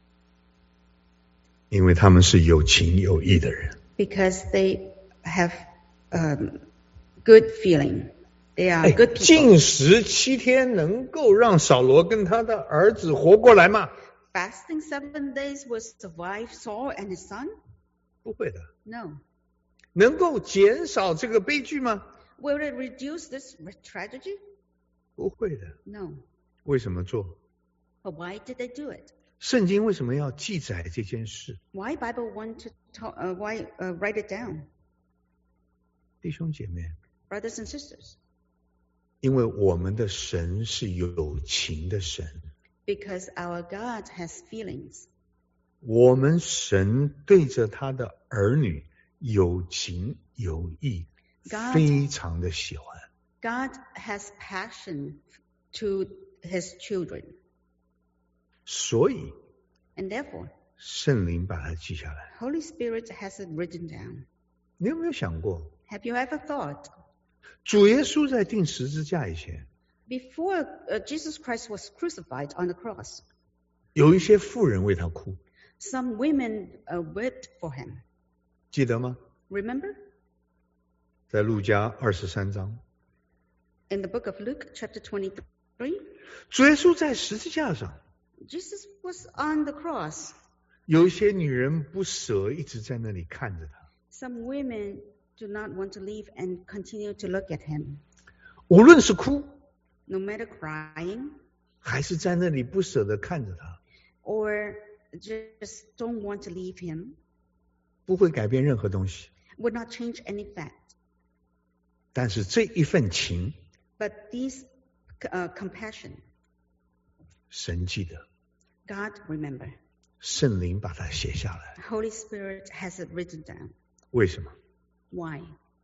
[SPEAKER 1] 因为他们是有情有义的人。
[SPEAKER 2] Because they have um, good feeling. They are
[SPEAKER 1] 哎
[SPEAKER 2] good people.
[SPEAKER 1] 禁食七天能够让扫罗跟他的儿子活过来吗？
[SPEAKER 2] Fasting seven days will survive Saul and his son?
[SPEAKER 1] 不会的。
[SPEAKER 2] No.
[SPEAKER 1] 能够减少这个悲剧吗？
[SPEAKER 2] Will it reduce this tragedy?
[SPEAKER 1] 不会的。
[SPEAKER 2] No.
[SPEAKER 1] 为什么做？
[SPEAKER 2] But why did they do it?
[SPEAKER 1] 圣经为什么要记载这件事？
[SPEAKER 2] Why Bible want to talk, uh, why uh, write it down?
[SPEAKER 1] 弟兄姐妹，
[SPEAKER 2] Brothers and sisters,
[SPEAKER 1] 因为我们的神是有情的神，
[SPEAKER 2] because our God has feelings.
[SPEAKER 1] 我们神对着他的儿女有情有义，
[SPEAKER 2] God-
[SPEAKER 1] 非常的喜欢。
[SPEAKER 2] God has passion to his children.
[SPEAKER 1] 所以
[SPEAKER 2] And therefore,
[SPEAKER 1] 圣灵把它记下来。
[SPEAKER 2] Holy Spirit has it written down.
[SPEAKER 1] 你有没有想过，
[SPEAKER 2] Have you ever thought,
[SPEAKER 1] 主耶稣在钉十字架以前，
[SPEAKER 2] before uh, Jesus Christ was crucified on the cross,
[SPEAKER 1] 有一些妇人为他哭，
[SPEAKER 2] some women uh, wept for him.
[SPEAKER 1] 记得吗？
[SPEAKER 2] Remember?
[SPEAKER 1] 在路加二十三章，
[SPEAKER 2] In the book of Luke, chapter twenty-three,
[SPEAKER 1] 主耶稣在十字架上，
[SPEAKER 2] Jesus was on the cross.
[SPEAKER 1] 有一些女人不舍，一直在那里看着他。
[SPEAKER 2] Some women do not want to leave and continue to look at him.
[SPEAKER 1] 无论是哭，
[SPEAKER 2] No matter crying
[SPEAKER 1] 还是在那里不舍得看着他，
[SPEAKER 2] or just don't want to leave him,
[SPEAKER 1] 不会改变任何东西。
[SPEAKER 2] would not change any fact.
[SPEAKER 1] 但是这一份情，
[SPEAKER 2] But these uh, compassion,
[SPEAKER 1] 神记得，
[SPEAKER 2] God remember.
[SPEAKER 1] 圣灵把它写下来。
[SPEAKER 2] Holy Spirit has it written down.
[SPEAKER 1] 为什么？
[SPEAKER 2] Why?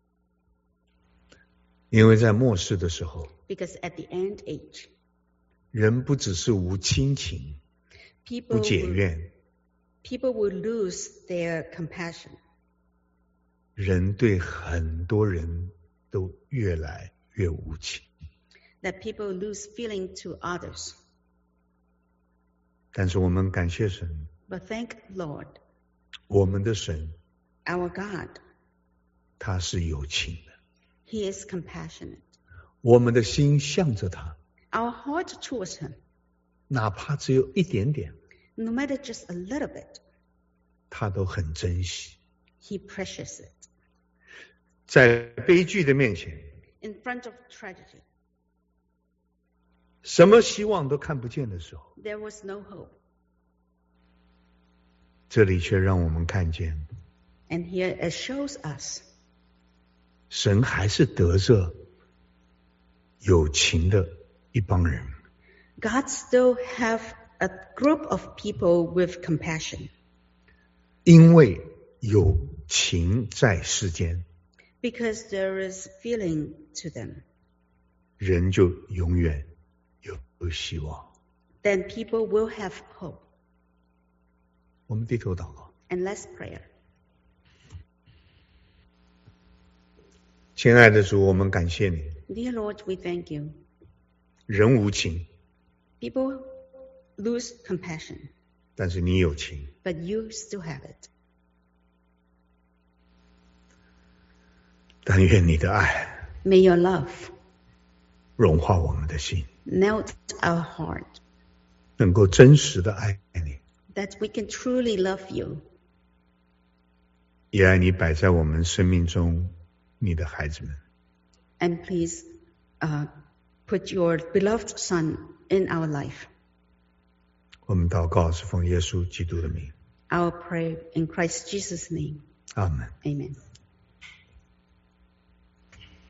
[SPEAKER 1] 因为在末世的时候，
[SPEAKER 2] Because at the end age,
[SPEAKER 1] 人不只是无亲情、
[SPEAKER 2] people
[SPEAKER 1] 不解
[SPEAKER 2] will,
[SPEAKER 1] 怨，
[SPEAKER 2] people will lose their compassion.
[SPEAKER 1] 人对很多人都越来越无情。
[SPEAKER 2] That people lose feeling to others.
[SPEAKER 1] 但是我们感谢神，
[SPEAKER 2] But thank Lord,
[SPEAKER 1] 我们的神
[SPEAKER 2] our God,
[SPEAKER 1] 他是有情的，
[SPEAKER 2] He is compassionate.
[SPEAKER 1] 我们的心向着他，
[SPEAKER 2] Our heart towards Him,
[SPEAKER 1] 哪怕只有一点点，
[SPEAKER 2] no matter just a little bit,
[SPEAKER 1] 他都很珍惜。
[SPEAKER 2] He precious it.
[SPEAKER 1] 在悲剧的面前，
[SPEAKER 2] In front of tragedy,
[SPEAKER 1] 什么希望都看不见的时候，
[SPEAKER 2] there was no hope.
[SPEAKER 1] 这里却让我们看见，
[SPEAKER 2] And here it shows us,
[SPEAKER 1] 神还是得着有情的一帮人。
[SPEAKER 2] God still have a group of people with compassion.
[SPEAKER 1] 因为有情在世间，
[SPEAKER 2] Because there is feeling to them.
[SPEAKER 1] 人就永远有希望。
[SPEAKER 2] Then people will have hope.
[SPEAKER 1] 我们低头祷告。
[SPEAKER 2] And let's pray.
[SPEAKER 1] 亲爱的主，我们感谢你。
[SPEAKER 2] Dear Lord, we thank you.
[SPEAKER 1] 人无情，
[SPEAKER 2] People lose compassion,
[SPEAKER 1] 但是你有情。
[SPEAKER 2] but you still have it.
[SPEAKER 1] 但愿你的爱
[SPEAKER 2] May your love
[SPEAKER 1] 融化我们的心，
[SPEAKER 2] melt our heart,
[SPEAKER 1] 能够真实的爱你，
[SPEAKER 2] that we can truly love you,
[SPEAKER 1] 也爱你摆在我们生命中你的孩子们。
[SPEAKER 2] and please uh, put your beloved Son in our life.
[SPEAKER 1] 我们祷告是奉耶稣基督的名，
[SPEAKER 2] Our prayer in Christ Jesus' name.
[SPEAKER 1] 阿门。
[SPEAKER 2] Amen.